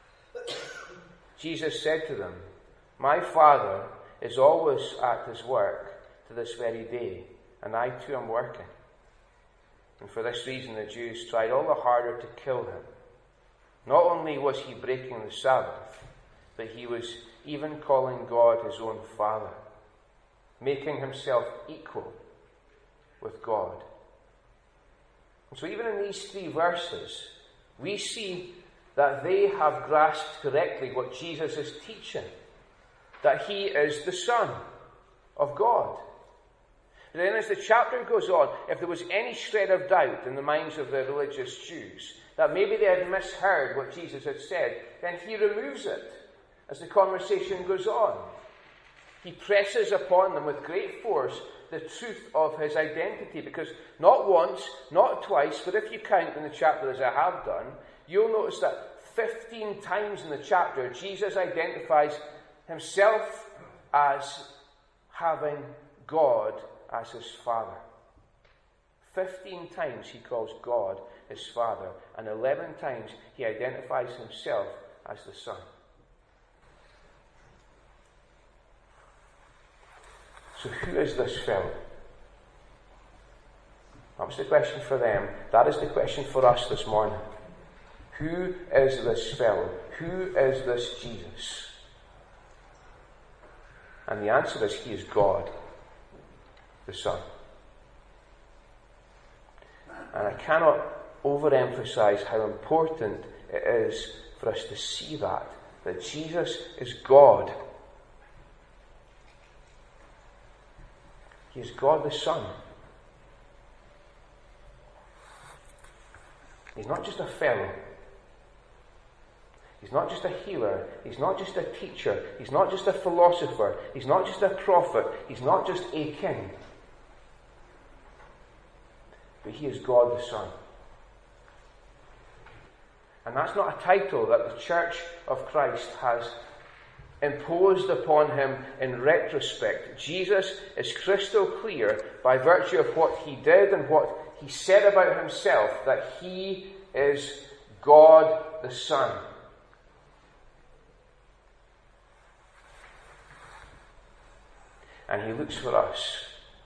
Jesus said to them, "My Father is always at his work to this very day, and I too am working." And for this reason the Jews tried all the harder to kill him. Not only was he breaking the Sabbath, but he was even calling God his own Father, making himself equal with God. And so even in these 3 verses, we see that they have grasped correctly what Jesus is teaching, that he is the Son of God. And then as the chapter goes on, if there was any shred of doubt in the minds of the religious Jews, that maybe they had misheard what Jesus had said, then he removes it as the conversation goes on. He presses upon them with great force the truth of his identity, because not once, not twice, but if you count in the chapter as I have done, you'll notice that 15 times in the chapter Jesus identifies himself as having God as his Father. 15 times he calls God his Father, and 11 times he identifies himself as the Son. So who is this fellow? That was the question for them. That is the question for us this morning. Who is this fellow? Who is this Jesus? And the answer is, he is God, the Son. And I cannot overemphasize how important it is for us to see that Jesus is God. He is God the Son. He's not just a fellow. He's not just a healer. He's not just a teacher. He's not just a philosopher. He's not just a prophet. He's not just a king. But he is God the Son. And that's not a title that the Church of Christ has imposed upon him in retrospect. Jesus is crystal clear by virtue of what he did and what he said about himself, that he is God the Son. And he looks for us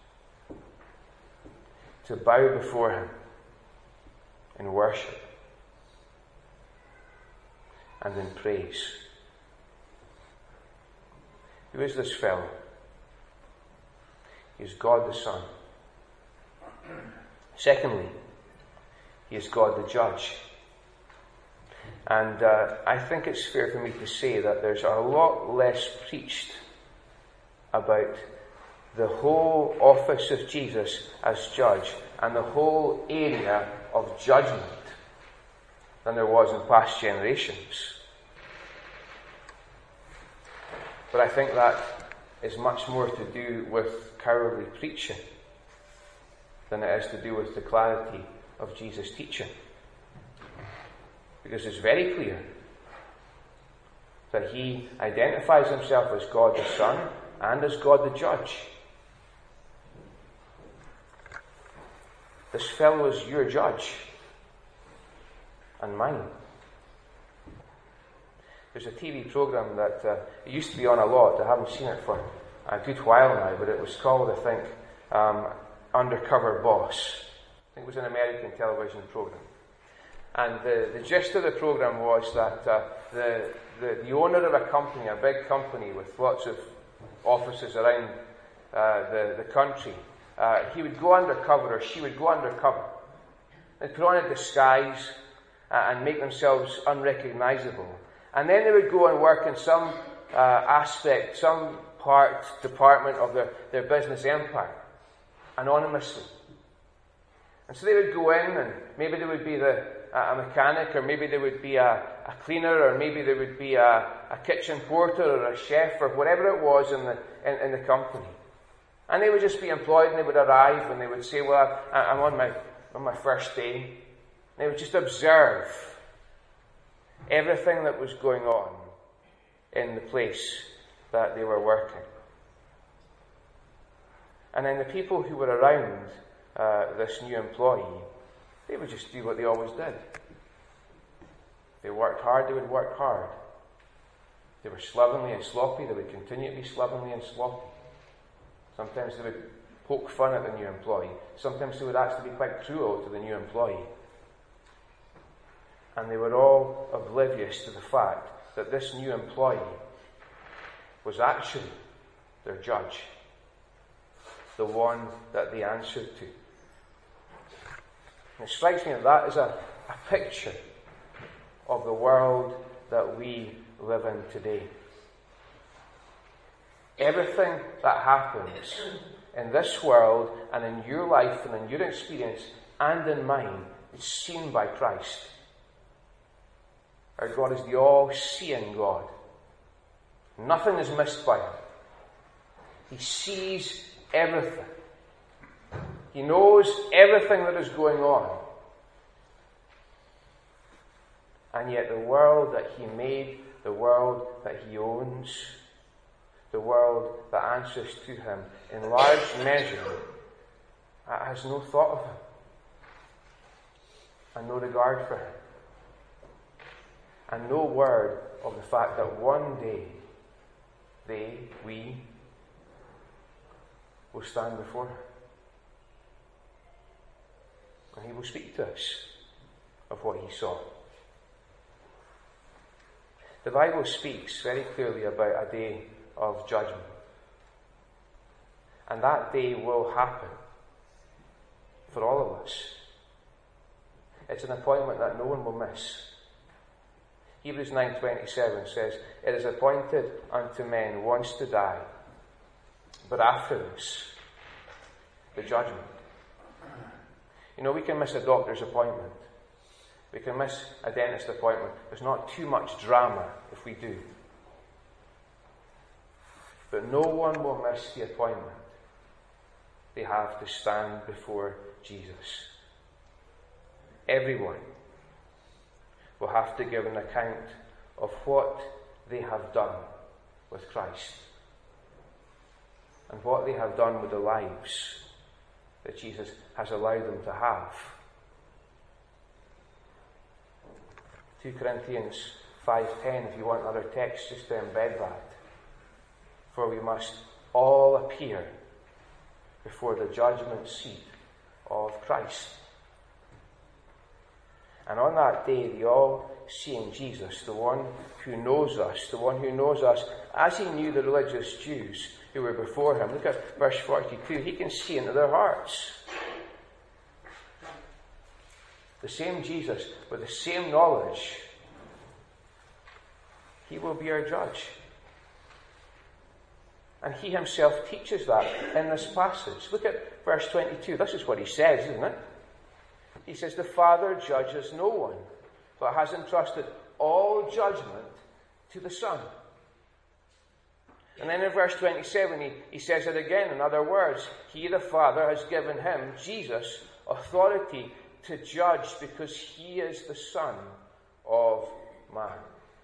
to bow before him in worship and in praise. Who is this fellow? He is God the Son. Secondly, he is God the Judge. And I think it's fair for me to say that there's a lot less preached about the whole office of Jesus as Judge and the whole area of judgment than there was in past generations. But I think that is much more to do with cowardly preaching than it is to do with the clarity of Jesus' teaching. Because it's very clear that he identifies himself as God the Son and as God the Judge. This fellow is your judge and mine. There's a TV program that it used to be on a lot. I haven't seen it for a good while now, but it was called, I think, Undercover Boss. I think it was an American television program. And the gist of the program was that the owner of a company, a big company with lots of offices around the country, he would go undercover, or she would go undercover. They'd put on a disguise and make themselves unrecognizable. And then they would go and work in some aspect, some department of their business empire, anonymously. And so they would go in, and maybe they would be a mechanic, or maybe they would be a cleaner, or maybe they would be a kitchen porter, or a chef, or whatever it was in the company. And they would just be employed, and they would arrive, and they would say, "Well, I'm on my first day." And they would just observe everything that was going on in the place that they were working. And then the people who were around this new employee, they would just do what they always did. They worked hard, they would work hard. They were slovenly and sloppy, they would continue to be slovenly and sloppy. Sometimes they would poke fun at the new employee. Sometimes they would actually be quite cruel to the new employee. And they were all oblivious to the fact that this new employee was actually their judge, the one that they answered to. And it strikes me that is a picture of the world that we live in today. Everything that happens in this world and in your life and in your experience and in mine is seen by Christ. Our God is the all-seeing God. Nothing is missed by Him. He sees everything. He knows everything that is going on. And yet the world that He made, the world that He owns, the world that answers to Him, in large measure, has no thought of Him and no regard for Him. And no word of the fact that one day we will stand before Him. And He will speak to us of what He saw. The Bible speaks very clearly about a day of judgment. And that day will happen for all of us. It's an appointment that no one will miss. Hebrews 9:27 says, "It is appointed unto men once to die, but after this, the judgment." You know, we can miss a doctor's appointment. We can miss a dentist appointment. There's not too much drama if we do. But no one will miss the appointment. They have to stand before Jesus. Everyone will have to give an account of what they have done with Christ and what they have done with the lives that Jesus has allowed them to have. 2 Corinthians 5:10, if you want another text, just to embed that. For we must all appear before the judgment seat of Christ. And on that day, the all-seeing Jesus, the one who knows us as He knew the religious Jews who were before Him. Look at verse 42. He can see into their hearts. The same Jesus, with the same knowledge, He will be our judge. And He Himself teaches that in this passage. Look at verse 22. This is what He says, isn't it? He says, "The Father judges no one, but has entrusted all judgment to the Son." And then in verse 27, he says it again. In other words, He, the Father, has given Him, Jesus, authority to judge because He is the Son of Man.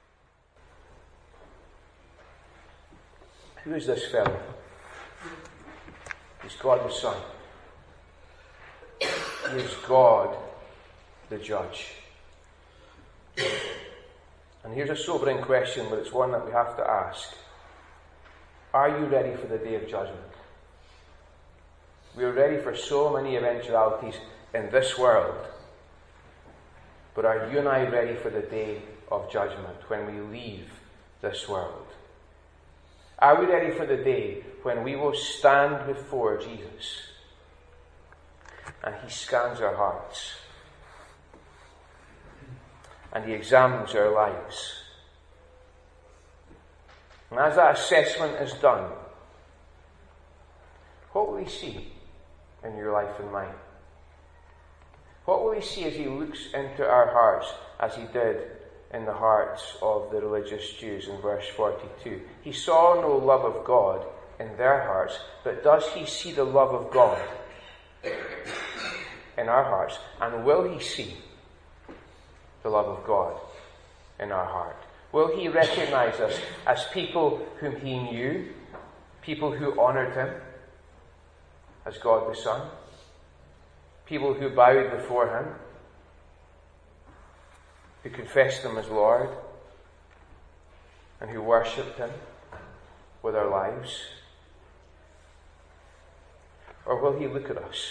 Who is this fellow? He's God the Son. He is God the Judge. And here's a sobering question, but it's one that we have to ask. Are you ready for the day of judgment? We are ready for so many eventualities in this world. But are you and I ready for the day of judgment when we leave this world? Are we ready for the day when we will stand before Jesus and He scans our hearts and He examines our lives? And as that assessment is done, what will He see in your life and mine? What will He see as He looks into our hearts, as He did in the hearts of the religious Jews in verse 42? He saw no love of God in their hearts, but does He see the love of God in our hearts? And will He see the love of God in our heart? Will he recognize us as people whom he knew, people who honoured him as God the Son, people who bowed before him, who confessed him as Lord, and who worshipped him with our lives? Or will he look at us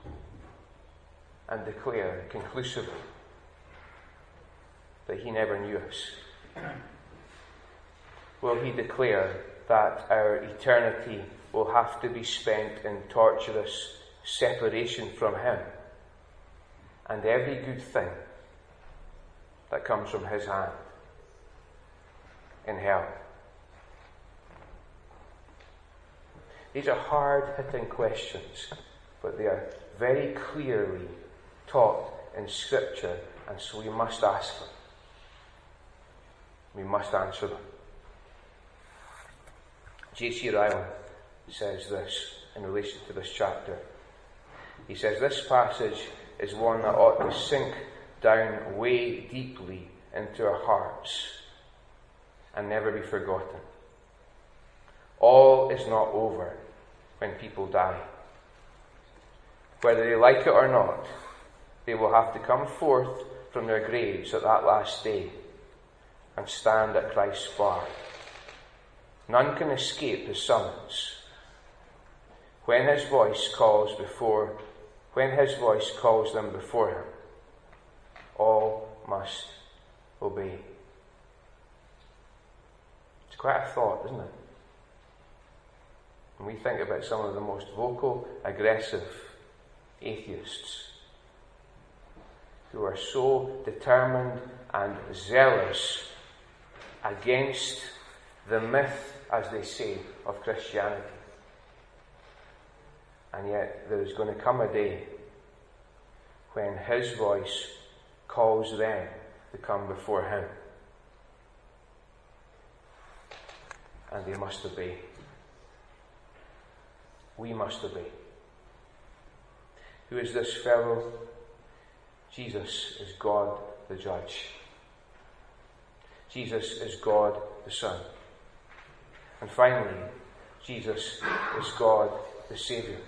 and declare conclusively that he never knew us? Will he declare that our eternity will have to be spent in torturous separation from him and every good thing that comes from his hand in hell? These are hard-hitting questions, but they are very clearly taught in Scripture, and so we must ask them. We must answer them. J.C. Ryle says this in relation to this chapter. He says, this passage is one that ought to sink down way deeply into our hearts and never be forgotten. All is not over when people die. Whether they like it or not, they will have to come forth from their graves at that last day and stand at Christ's bar. None can escape the summons. When his voice calls them before him, all must obey. It's quite a thought, isn't it? When we think about some of the most vocal, aggressive atheists who are so determined and zealous against the myth, as they say, of Christianity. And yet there is going to come a day when his voice calls them to come before him. And they must obey. We must obey. Who is this fellow? Jesus is God the Judge. Jesus is God the Son. And finally, Jesus is God the Saviour.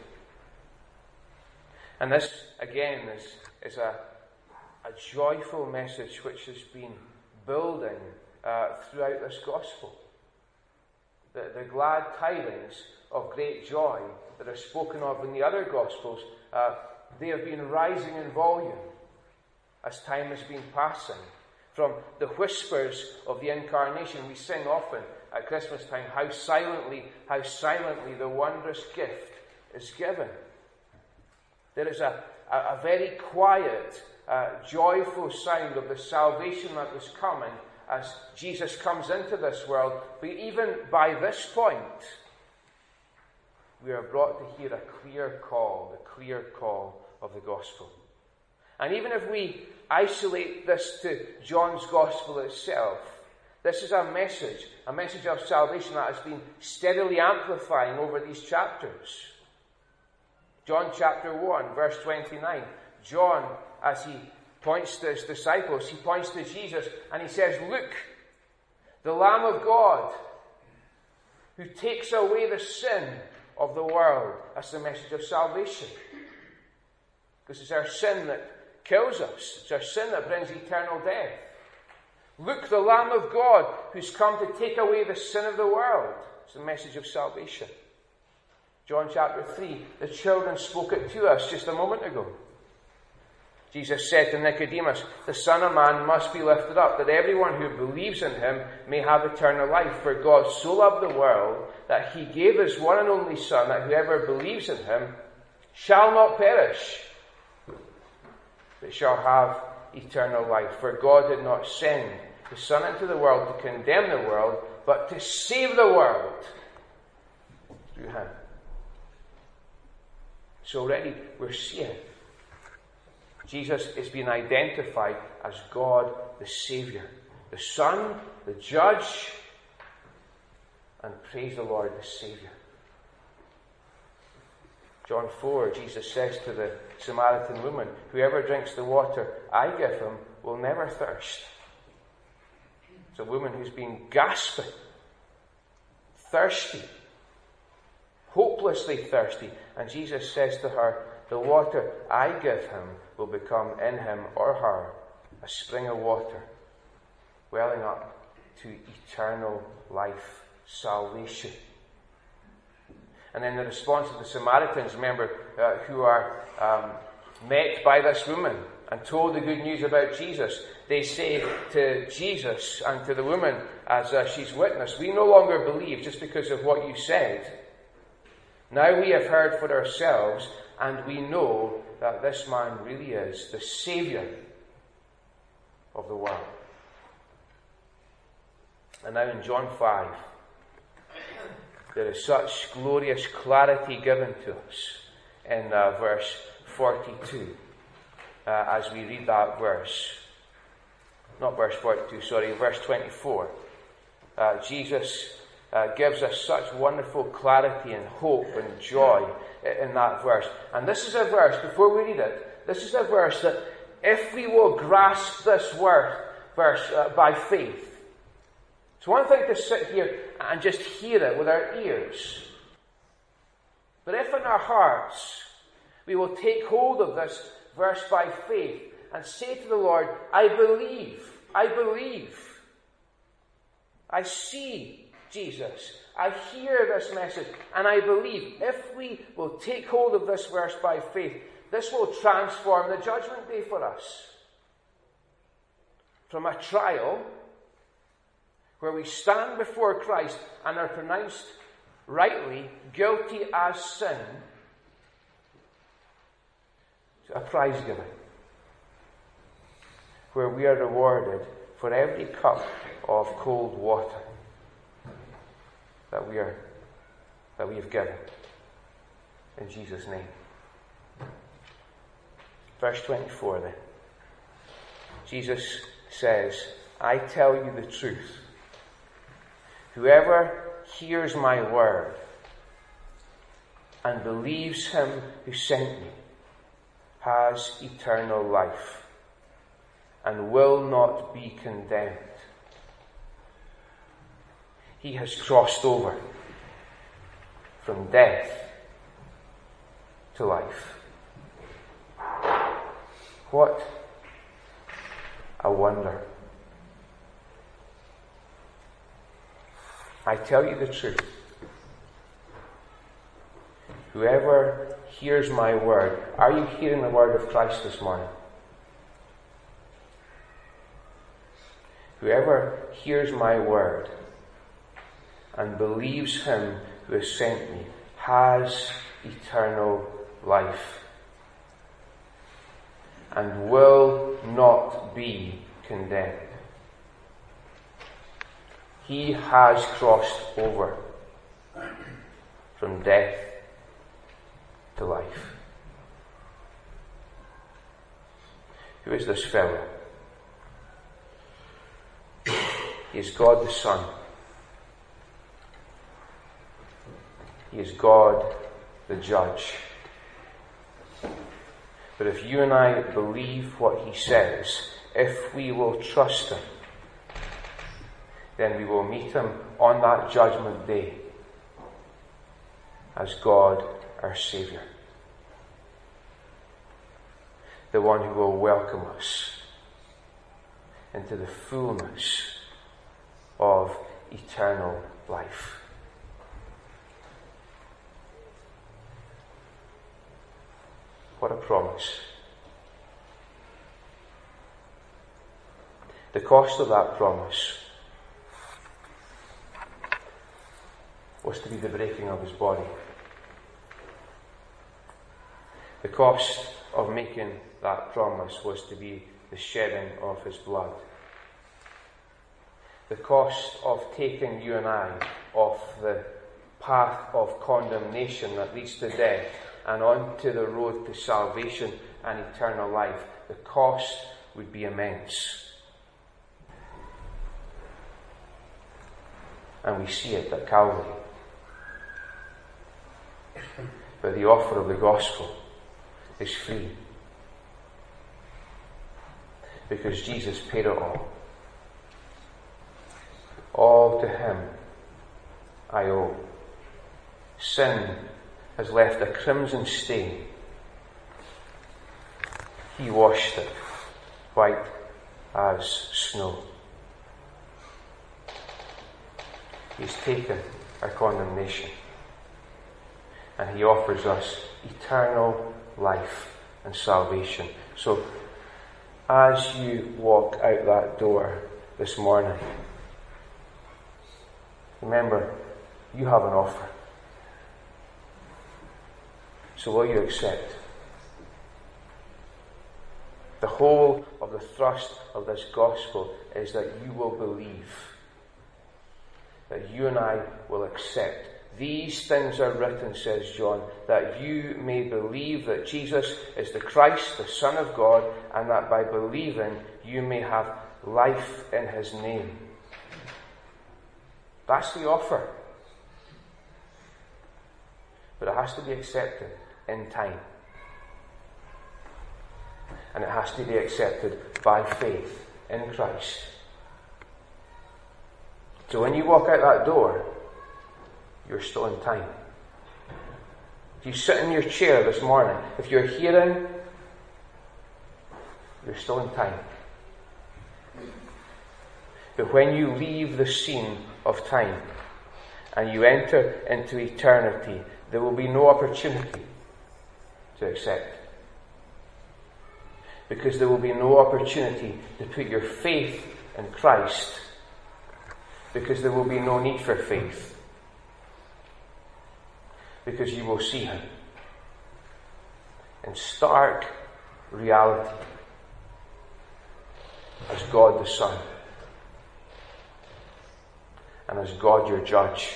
And this, again, is a joyful message which has been building throughout this Gospel. The glad tidings of great joy that are spoken of in the other Gospels, they have been rising in volume as time has been passing. From the whispers of the Incarnation, we sing often at Christmas time, how silently the wondrous gift is given. There is a very quiet, joyful sound of the salvation that was coming as Jesus comes into this world. But even by this point, we are brought to hear a clear call, the clear call of the gospel. And even if we isolate this to John's gospel itself, this is a message of salvation that has been steadily amplifying over these chapters. John chapter 1, verse 29. John, as he points to his disciples, he points to Jesus and he says, "Look, the Lamb of God who takes away the sin of the world." That's the message of salvation. Because it's our sin that kills us. It's our sin that brings eternal death. Look, the Lamb of God who's come to take away the sin of the world. It's the message of salvation. John chapter 3, the children spoke it to us just a moment ago. Jesus said to Nicodemus, "The Son of Man must be lifted up, that everyone who believes in him may have eternal life. For God so loved the world that he gave his one and only Son, that whoever believes in him shall not perish, but shall have eternal life. For God did not send the Son into the world to condemn the world, but to save the world through him." So already we're seeing Jesus is being identified as God the Saviour, the Son, the Judge, and praise the Lord, the Saviour. John 4, Jesus says to the Samaritan woman, "Whoever drinks the water I give him will never thirst. It's a woman who's been gasping, thirsty, hopelessly thirsty. And Jesus says to her, the water I give him will become in him or her a spring of water, welling up to eternal life, salvation. And then the response of the Samaritans, remember, who are met by this woman and told the good news about Jesus. They say to Jesus and to the woman, as she's witnessed, we no longer believe just because of what you said. Now we have heard for ourselves, and we know that this man really is the Saviour of the world. And now in John 5, there is such glorious clarity given to us in verse 42. As we read that verse, not verse 42, sorry, verse 24. Jesus gives us such wonderful clarity and hope and joy in that verse. And this is a verse, before we read it, this is a verse that if we will grasp this verse by faith, it's one thing to sit here and just hear it with our ears. But if in our hearts we will take hold of this verse by faith and say to the Lord, I believe, I see Jesus, I hear this message, and I believe. If we will take hold of this verse by faith, this will transform the judgment day for us. From a trial where we stand before Christ and are pronounced rightly guilty as sin, to a prize giving, where we are rewarded for every cup of cold water that we have given. In Jesus' name. Verse 24 then. Jesus says, I tell you the truth. Whoever hears my word and believes him who sent me has eternal life and will not be condemned. He has crossed over from death to life. What a wonder. I tell you the truth. Whoever hears my word, are you hearing the word of Christ this morning? Whoever hears my word and believes him who has sent me has eternal life and will not be condemned. He has crossed over from death to life. Who is this fellow? He is God the Son. He is God the Judge. But if you and I believe what he says, if we will trust him, then we will meet him on that judgment day as God our Saviour. The one who will welcome us into the fullness of eternal life. What a promise. The cost of that promise was to be the breaking of his body. The cost of making that promise was to be the shedding of his blood. The cost of taking you and I off the path of condemnation that leads to death and onto the road to salvation and eternal life, the cost would be immense. And we see it at Calvary. But the offer of the gospel is free. Because Jesus paid it all. all to him I owe. Sin has left a crimson stain. He washed it white as snow. He's taken our condemnation, and he offers us eternal life and salvation. So, as you walk out that door this morning, remember, you have an offer. So will you accept? The whole of the thrust of this gospel is that you will believe, that you and I will accept. These things are written, says John, that you may believe that Jesus is the Christ, the Son of God, and that by believing you may have life in his name. That's the offer. But it has to be accepted in time. And it has to be accepted by faith in Christ. So when you walk out that door, you're still in time. If you sit in your chair this morning, if you're hearing, you're still in time. But when you leave the scene of time and you enter into eternity, there will be no opportunity to accept. Because there will be no opportunity to put your faith in Christ. Because there will be no need for faith. Because you will see him in stark reality as God the Son and as God your judge.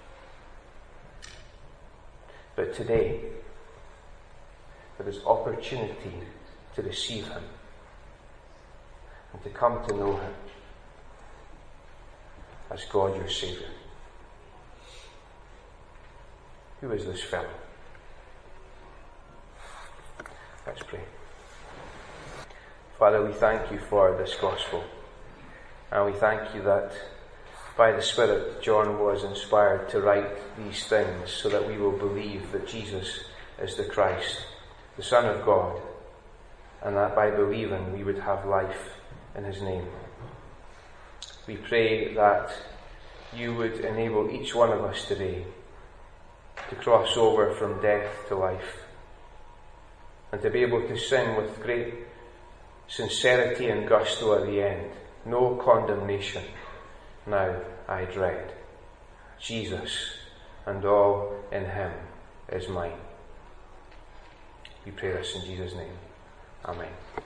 But today, there is opportunity to receive him and to come to know him as God your Saviour. Who is this fellow? Let's pray. Father, we thank you for this gospel, and we thank you that by the Spirit John was inspired to write these things so that we will believe that Jesus is the Christ, the Son of God, and that by believing we would have life in his name. We pray that you would enable each one of us today to cross over from death to life, and to be able to sing with great sincerity and gusto at the end, no condemnation, now I dread. Jesus and all in him is mine. We pray this in Jesus' name. Amen.